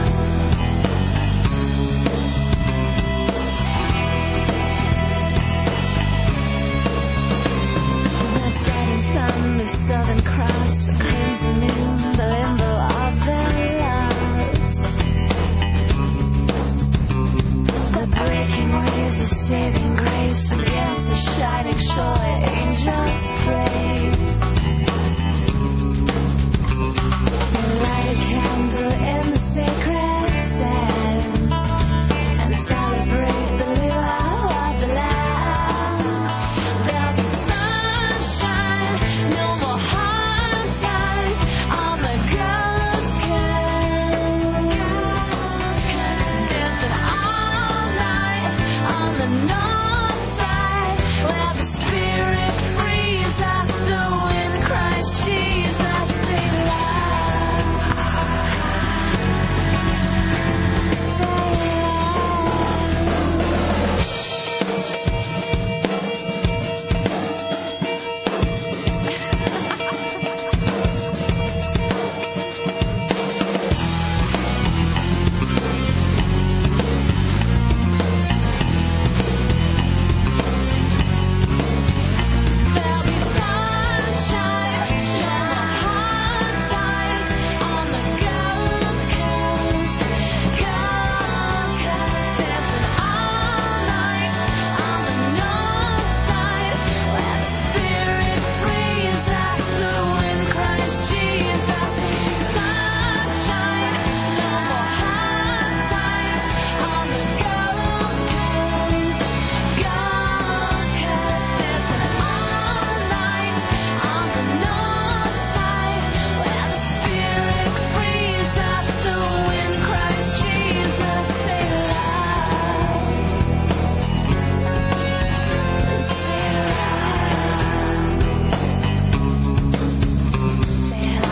The setting sun, the Southern Cross, the crimson moon, the limbo of the lost. The breaking waves of saving grace against the shining shore, angels pray. Light a candle in the sacred sand and celebrate the lure of the land. There'll be sunshine, no more hard times on the Gold Coast. Dancing all night on the north side, where the Spirit frees us, the wind cries Jesus, say love. There'll be sunshine, no more hard times on the Gold Coast. Gold Coast, dancing all night on the north side, where the Spirit frees us, the wind cries Jesus. Sunshine, no more hard times on the Gold Coast. Gold Coast, dancing all night on the north side, where the Spirit frees us, the wind cries Jesus, say love. Say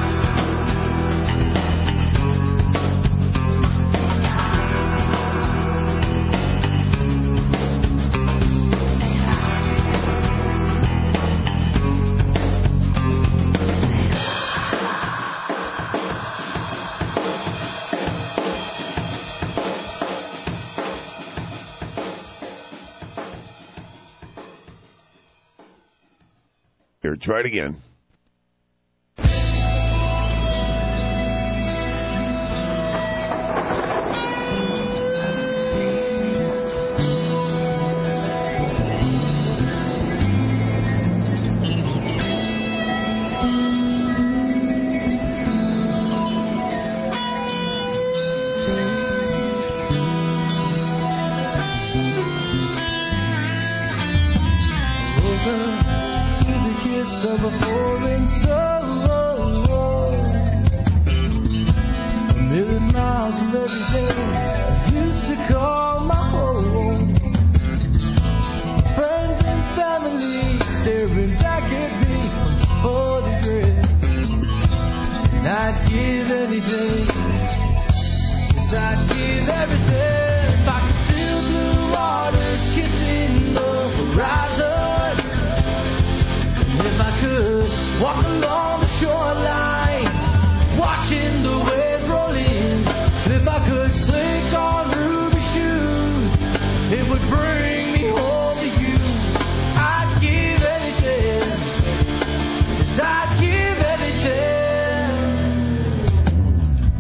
Here, try it again. To the kiss of a foreign soul, a million miles from everything I used to call my home. Friends and family staring back at me from photographs, and I'd give anything, 'cause I'd give everything if I could feel blue waters kissing the horizon. If I could walk along the shoreline, watching the waves roll in, and if I could click on ruby shoes, it would bring me home to you. I'd give anything, 'cause I'd give anything.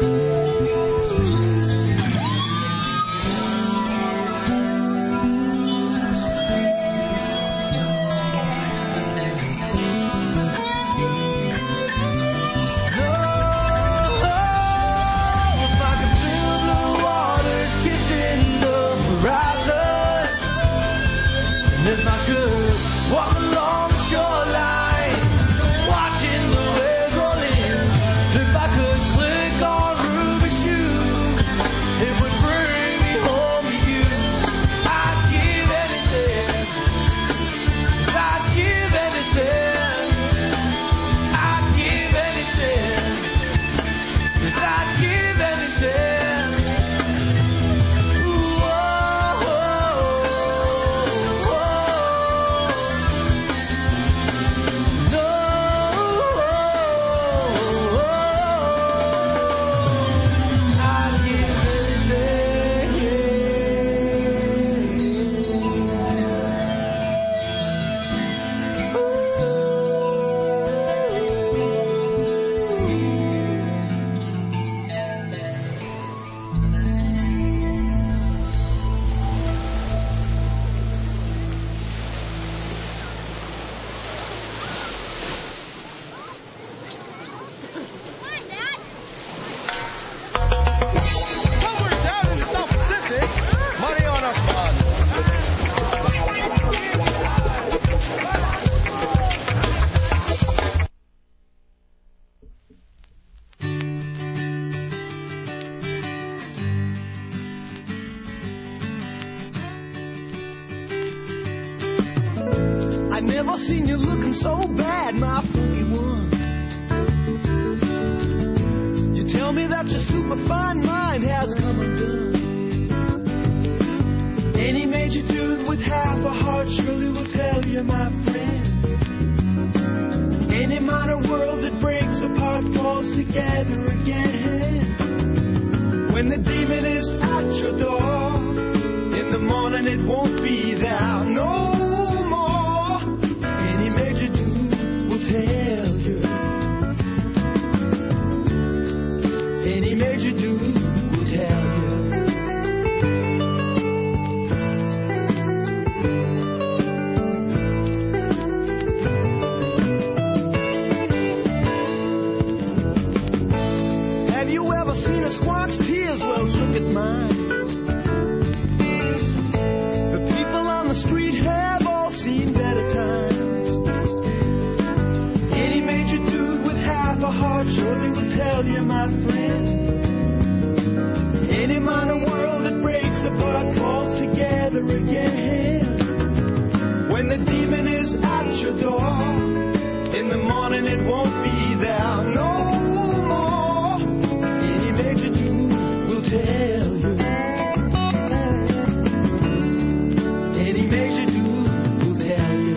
Never seen you looking so bad, my funky one. You tell me that your superfine mind has come undone. Any major dude with half a heart surely will tell you, my friend. Any minor world that breaks apart falls together again. When the demon is at your door, in the morning it won't be there no more. Any major dude will tell you. Any major dude will tell you. Have you ever seen a squawk's tears? Well, look at mine. The people on the street have all seen better times. Any major dude with half a heart surely will tell you, my friend. Any minor world that breaks apart falls together again. When the demon is at your door, in the morning it won't be there no more. Any major dude will tell you. Any major dude will tell you.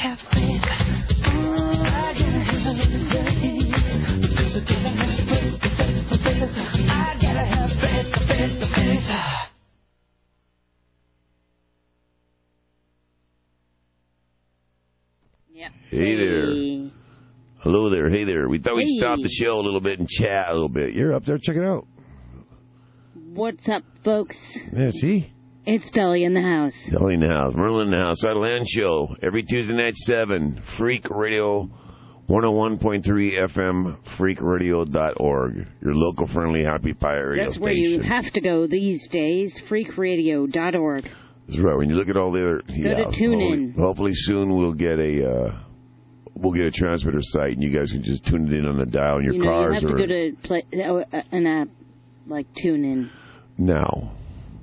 have faith. I gotta have faith. I gotta have faith. Yep. Hey there. Hello there. Hey there. We thought we'd stop the show a little bit and chat a little bit. You're up there. Check it out. What's up, folks? Yeah, see? It's Dolly in the house. Dolly in the house. Merlin in the house. Land Show. Every Tuesday night, 7. Freak Radio 101.3 FM. Freakradio.org. Your local friendly happy pirate radio That's station. where you have to go these days. Freakradio.org. That's right. When you look at all the other... Go to TuneIn. Hopefully soon we'll get a transmitter site and you guys can just tune it in on the dial in your cars. You have to go to an app like TuneIn. Now,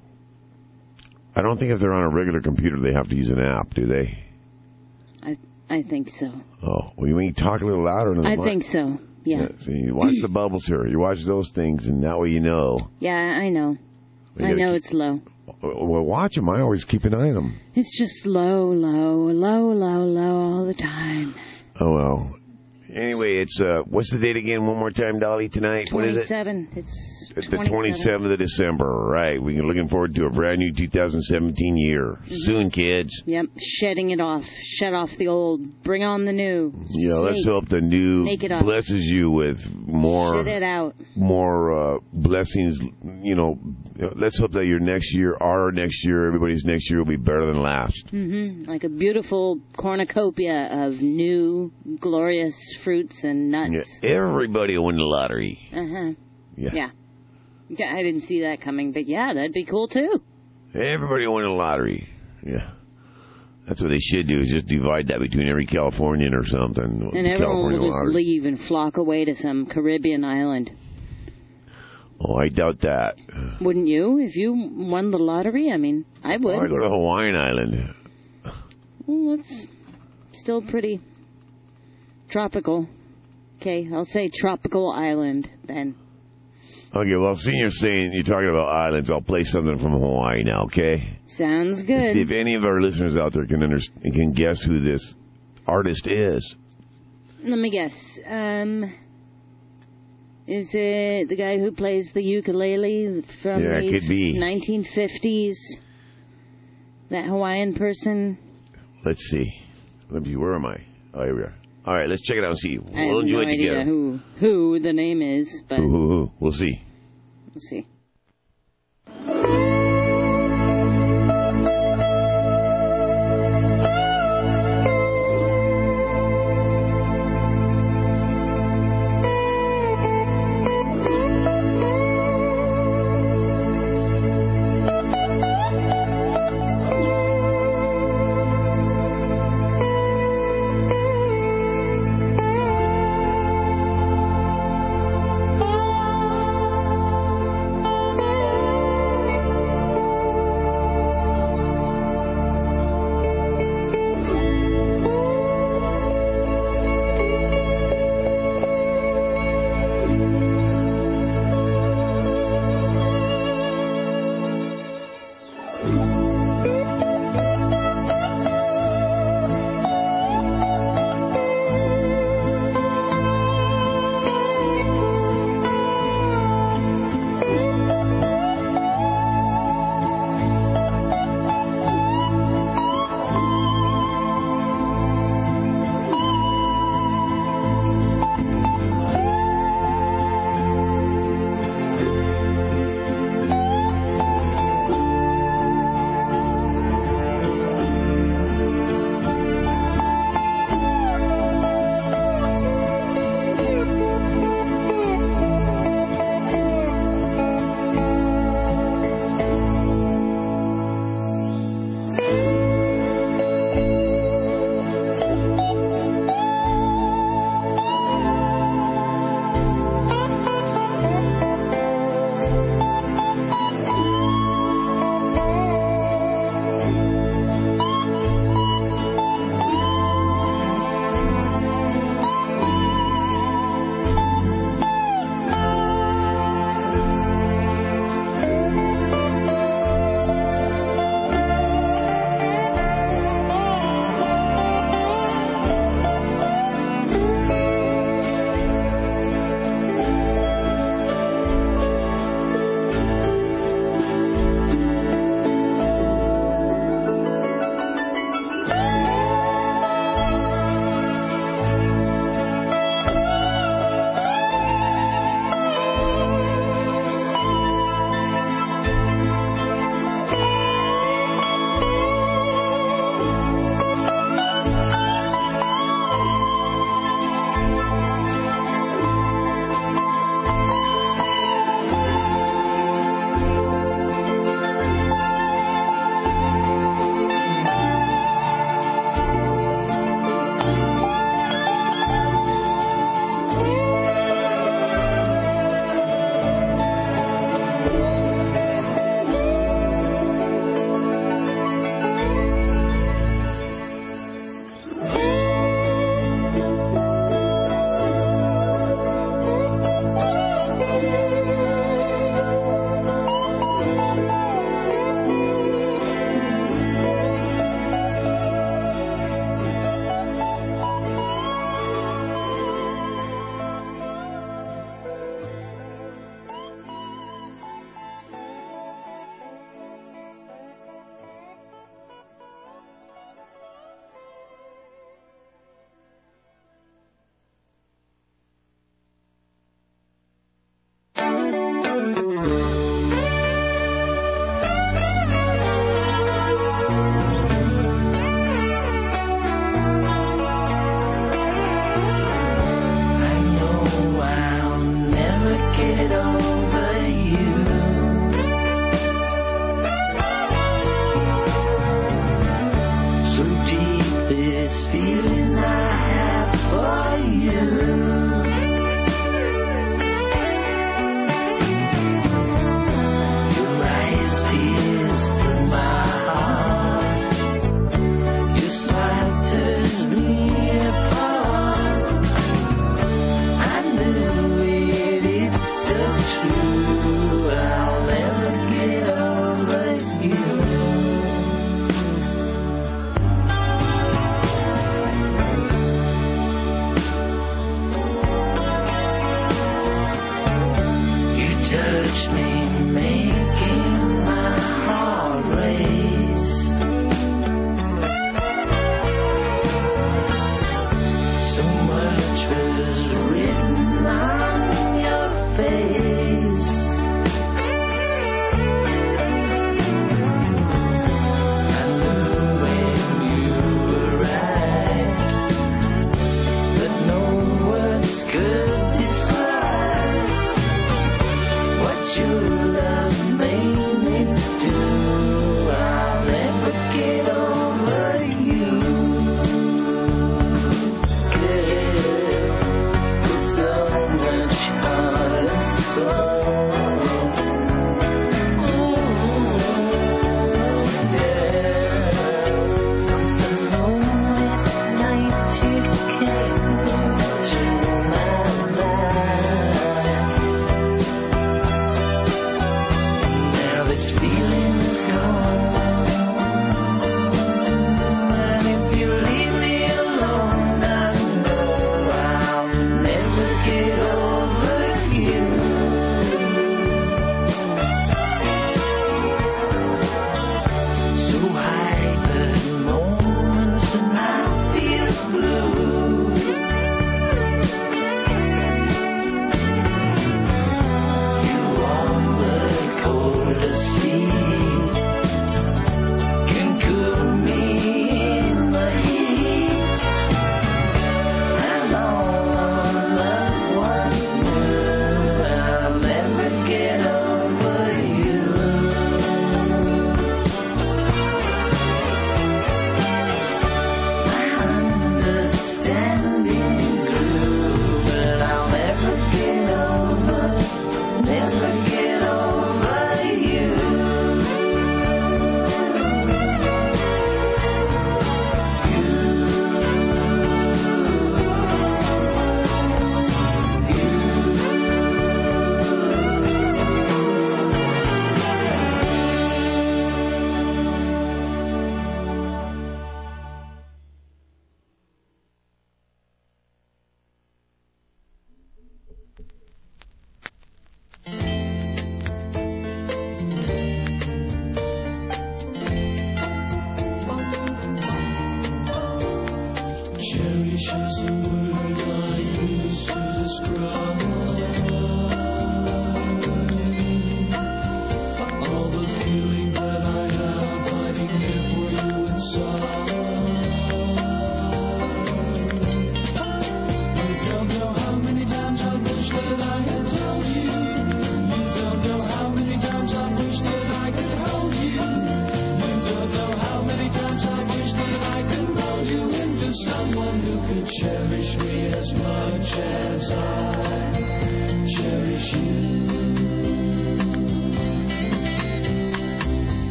I don't think if they're on a regular computer they have to use an app, do they? I think so. Oh, well, you mean talk a little louder than the mic? I think so, yeah. See, you watch the bubbles here. You watch those things, and that way you know. Yeah, I know. I know it's low. Well, watch them. I always keep an eye on them. It's just low all the time. Oh, well. Anyway, it's, what's the date again? One more time, Dolly, tonight? 27. What is it? It's the 27th of December, right. We're looking forward to a brand new 2017 year. Mm-hmm. Soon, kids. Yep, shedding it off. Shed off the old. Bring on the new. Yeah, let's hope the new blesses you with more. Shit it out. More blessings. You know, let's hope that our next year, everybody's next year will be better than last. Mm-hmm. Like a beautiful cornucopia of new, glorious fruits and nuts. Yeah, everybody will win the lottery. Uh-huh. Yeah. Yeah, I didn't see that coming, but yeah, that'd be cool too. Everybody will win the lottery. Yeah. That's what they should do, is just divide that between every Californian or something. And everyone will just leave and flock away to some Caribbean island. Oh, I doubt that. Wouldn't you, if you won the lottery? I mean, I would. Oh, I go to the Hawaiian island. Well, it's still pretty tropical. Okay, I'll say tropical island then. Okay, well, seeing you're talking about islands, I'll play something from Hawaii now, okay? Sounds good. See if any of our listeners out there can guess who this artist is. Let me guess. Is it the guy who plays the ukulele from it could be. 1950s? That Hawaiian person? Let's see. Where am I? Oh, here we are. All right, let's check it out and see. I have no idea who the name is, but who. We'll see. We'll see.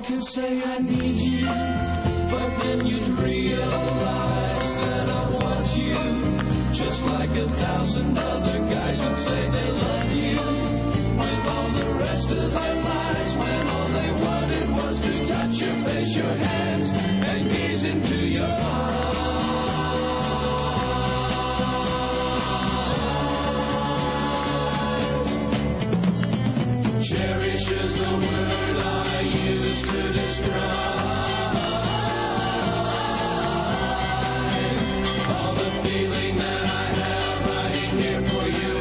could say I need you, but then you'd realize that I want you, just like 1,000 other guys would say they love you, with all the rest of their lives, when all they wanted was to touch your face, your hands, and gaze into your heart. Cherish is the word I use to describe all the feeling that I have right here for you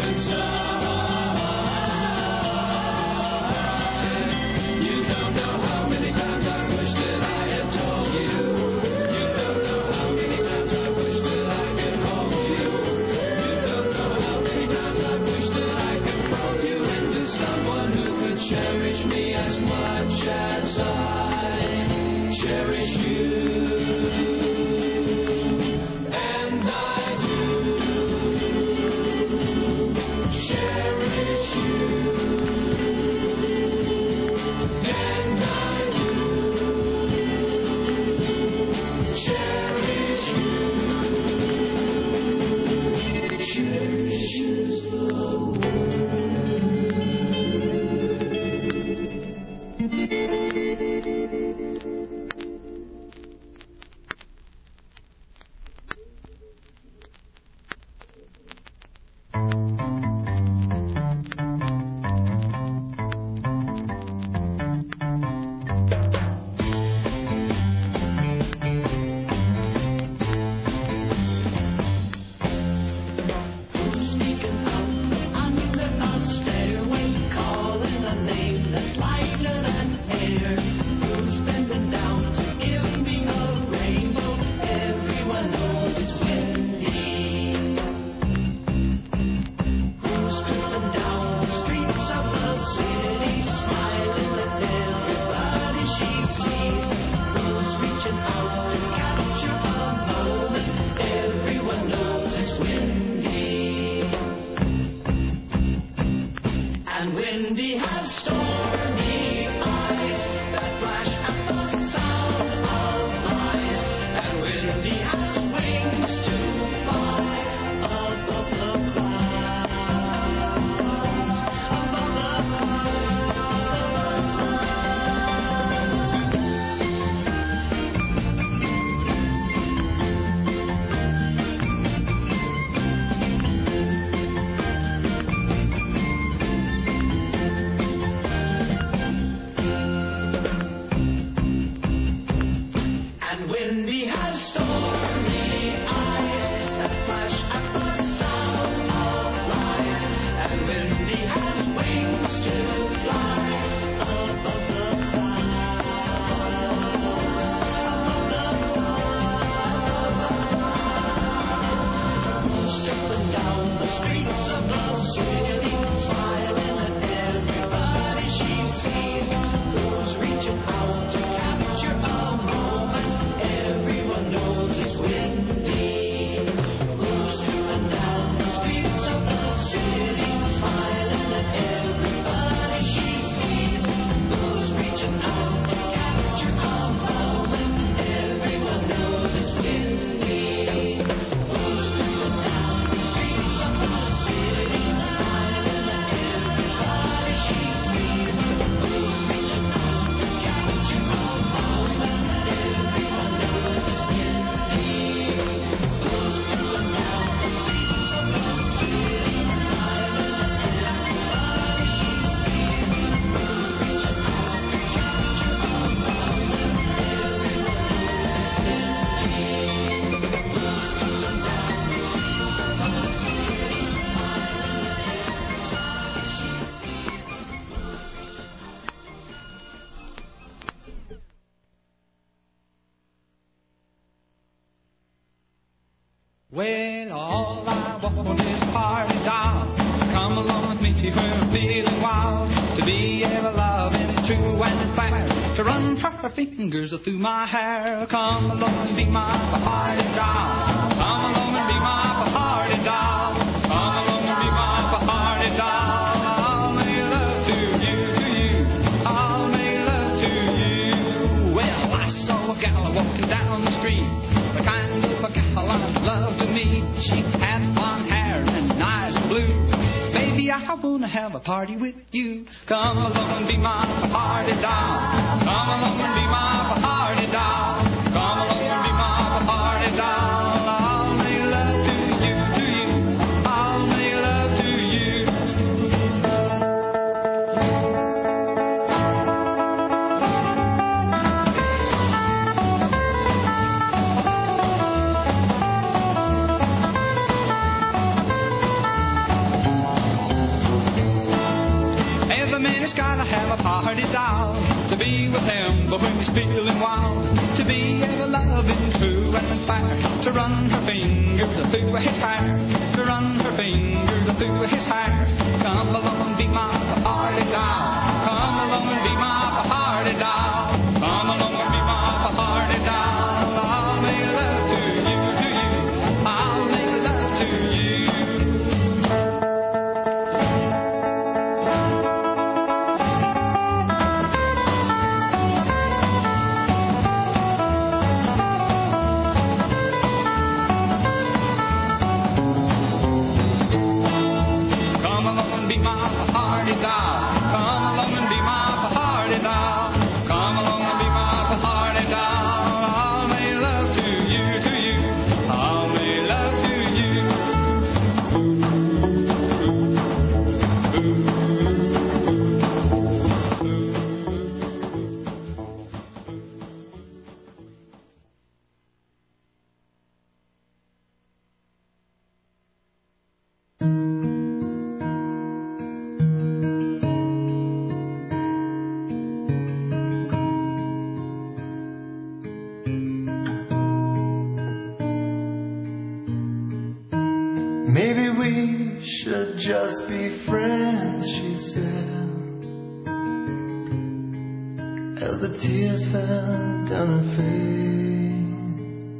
inside. You don't know how many times I wish that I had told you. You don't know how many times I wish that I could hold you. You don't know how many times I wish that I could grow you into someone who could cherish me as much as I cherish you. And I do cherish you. And I do cherish you. Cherish is the Well, all I want is a party doll. Come along with me when I'm feeling wild. To be ever loving, true and fair. To run her fingers through my hair. Come along and be my party doll. Come along and be my party doll. Come along and be my party doll. I'll make love to you, to you. I'll make love to you. have a party with you. Come along and be my party doll. Come along and be my party doll. Come along and be my party doll. I'll make love to you, to you. I'll make love to you. Every man has gotta have a party doll to be with him, but when he's feeling wild, to be ever loving, true and fair, to run her fingers through his hair, to run her fingers through his hair. Come along and be my party doll. Come along and be my party doll. Come along and be my party doll. I'll make love to you, to you. I'll make love to you. Come along and be my party doll. Come along and be my party doll. Come along and be my party doll. I'll make love to you, to you. I'll make love to you. Maybe we should just be friends, she said, as the tears fell down her face.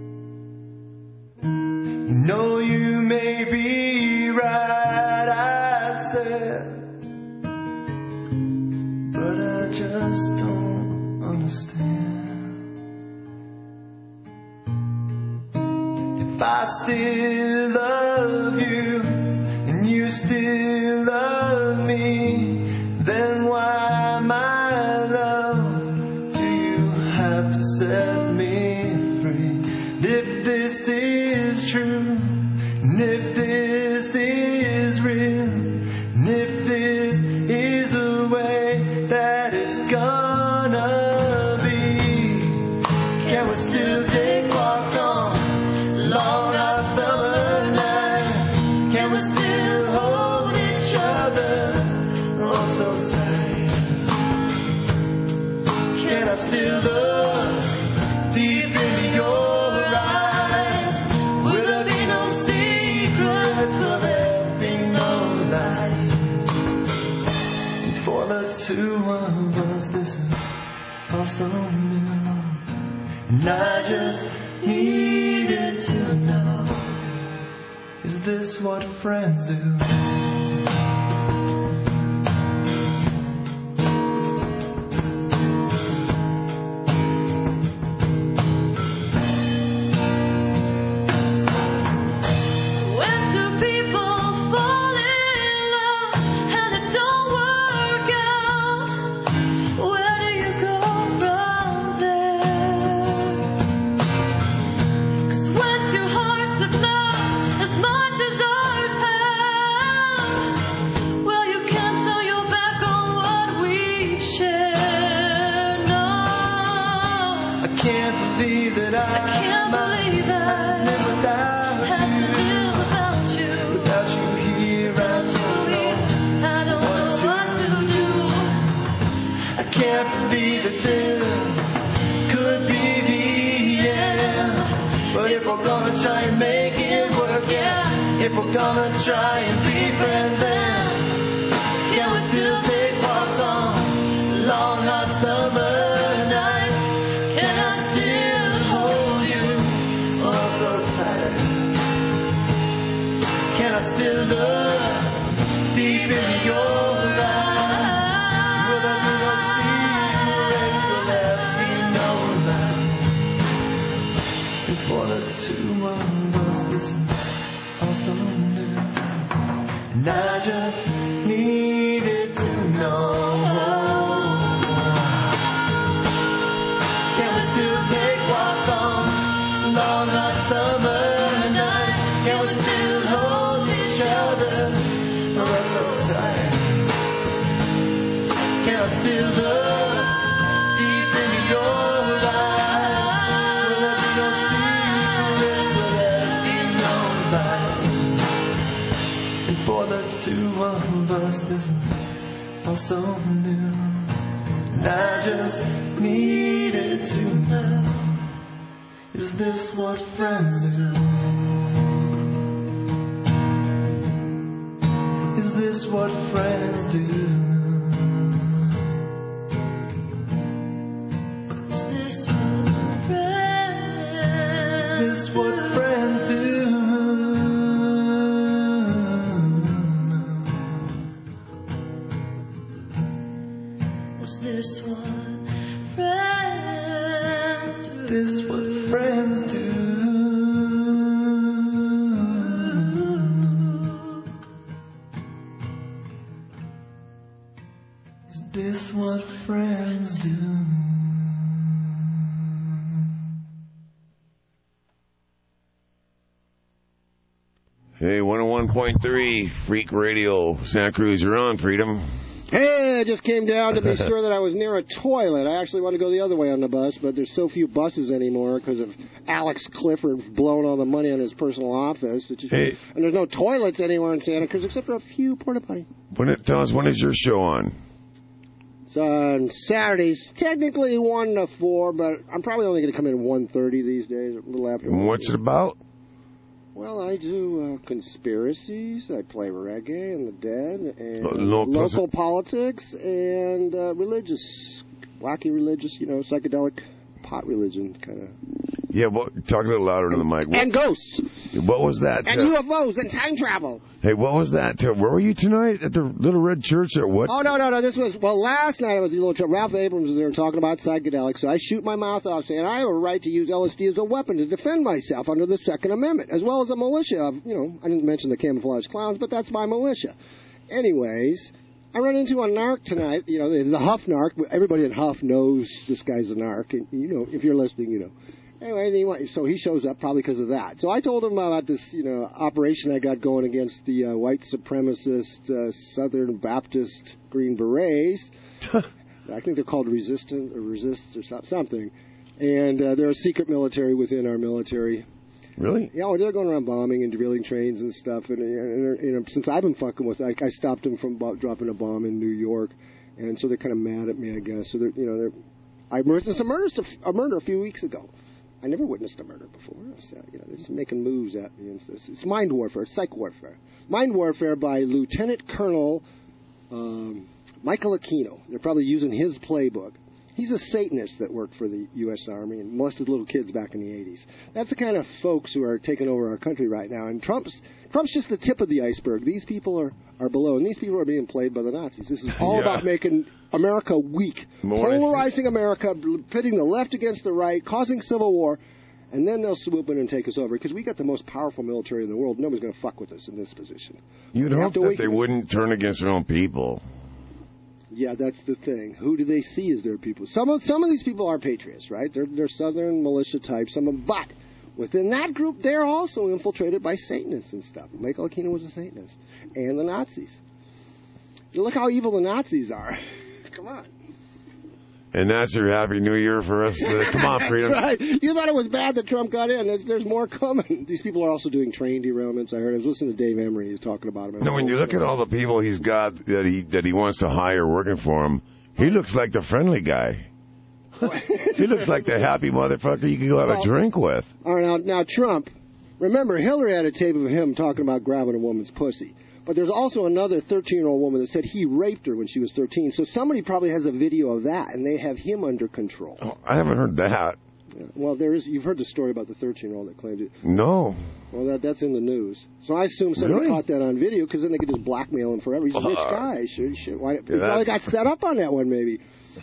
You know you may be right, I said, but I just don't understand. If I still love you and you still love me, then why, my love, do you have to set me free? If this is true, and if this is real, and if this is the way that it's gonna be, can we still take walks on long hot summer night? Can we still hold each other oh so tight? Can I still look deep into your eyes? Will there be no secrets? Will there be no lies? And for the two of us, this is awesome new. And I just needed to know, is this what friends do? When two people fall in love and it don't work out, where do you go from there? 'Cause when two hearts have loved as much as ours have, well, you can't turn your back on what we share. No, I can't believe that I can't believe that live without have to you. live without you. Without you here, I don't know. I don't know what to do. I can't believe that this could be the end. But if we're gonna try and make it work, yeah. If we're gonna try and be friends, then can we still take walks on long hot summer nights? Can I still hold you oh so tight? Can I still look deep into your eyes? Will there be no secrets? Will there be no lies? And for the two of us, this is awesome new. And I trust is up deep into your life. Well, there's no secrets that you know about. And for the two of us, this is also new. And I just needed to know, is this what friends do? Is this what friends do? Is this what friends do? Is this what friends do? Is this what friends do? Is this what friends do? Hey, 101.3 Freak Radio, Santa Cruz. You're on, Freedom. Hey, I just came down to be sure that I was near a toilet. I actually want to go the other way on the bus, but there's so few buses anymore because of Alex Clifford blowing all the money on his personal office. And there's no toilets anywhere in Santa Cruz except for a few porta potty. Tell us, when is your show on? It's on Saturdays, technically 1 to 4, but I'm probably only going to come in at 1:30 these days, a little after. And what's it about? Well, I do conspiracies, I play reggae and the dead, and No, local politics, and religious, wacky religious, psychedelic pot religion kind of. Yeah, talk a little louder to the mic. And ghosts. What was that? And UFOs and time travel. Hey, what was that? Where were you tonight? At the Little Red Church or what? Oh, no. Last night I was at the Little Church. Ralph Abrams was there talking about psychedelics, so I shoot my mouth off saying I have a right to use LSD as a weapon to defend myself under the Second Amendment, as well as a militia of, I didn't mention the camouflage clowns, but that's my militia. Anyways, I ran into a narc tonight, the Huff narc. Everybody in Huff knows this guy's a narc, and, if you're listening, you know. Anyway, so he shows up probably because of that. So I told him about this, operation I got going against the white supremacist Southern Baptist Green Berets. I think they're called Resist or something. And they're a secret military within our military. Really? Yeah, they're going around bombing and drilling trains and stuff. And since I've been fucking with it, I stopped them from dropping a bomb in New York. And so they're kind of mad at me, I guess. So I witnessed a murder a few weeks ago. I never witnessed a murder before. So, they're just making moves at me. It's mind warfare, psych warfare. Mind warfare by Lieutenant Colonel Michael Aquino. They're probably using his playbook. He's a Satanist that worked for the U.S. Army and molested little kids back in the 80s. That's the kind of folks who are taking over our country right now. And Trump's just the tip of the iceberg. These people are below, and these people are being played by the Nazis. This is all about making America weak, polarizing America, pitting the left against the right, causing civil war, and then they'll swoop in and take us over because we got the most powerful military in the world. Nobody's going to fuck with us in this position. You'd hope that they wouldn't turn against their own people. Yeah, that's the thing. Who do they see as their people? Some of these people are patriots, right? They're Southern militia types. But within that group, they're also infiltrated by Satanists and stuff. Michael Aquino was a Satanist. And the Nazis. Look how evil the Nazis are. Come on. And that's your Happy New Year for us. Come on, Freedom. That's right. You thought it was bad that Trump got in. There's more coming. These people are also doing train derailments. I was listening to Dave Emery. He's talking about them. No, when you look at all the people he's got that he wants to hire working for him, he looks like the friendly guy. He looks like the happy motherfucker you can go have a drink with. All right, now Trump, remember, Hillary had a tape of him talking about grabbing a woman's pussy. But there's also another 13-year-old woman that said he raped her when she was 13. So somebody probably has a video of that, and they have him under control. Oh, I haven't heard that. Yeah. Well, you've heard the story about the 13-year-old that claimed it. No. Well, that's in the news. So I assume somebody caught that on video because then they could just blackmail him forever. He's a rich guy. He probably got set up on that one, maybe.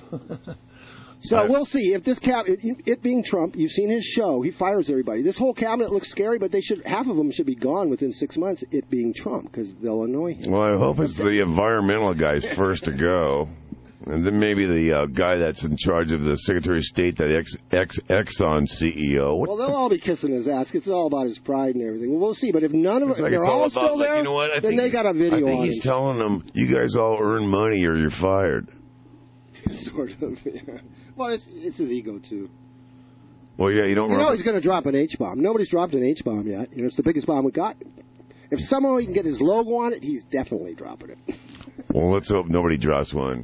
So we'll see. If this it being Trump, you've seen his show. He fires everybody. This whole cabinet looks scary, but half of them should be gone within 6 months, it being Trump, because they'll annoy him. Well, I hope it's the environmental guys first to go. And then maybe the guy that's in charge of the Secretary of State, that Exxon CEO. Well, they'll all be kissing his ass. It's all about his pride and everything. Well, we'll see. But if none of them, they're all still there, you know what? then they got a video on I think he's telling them, you guys all earn money or you're fired. Sort of, yeah. Well, it's his ego, too. Well, yeah, you don't know he's going to drop an H-bomb. Nobody's dropped an H-bomb yet. You know, it's the biggest bomb we got. If somehow he can get his logo on it, he's definitely dropping it. Well, let's hope nobody drops one.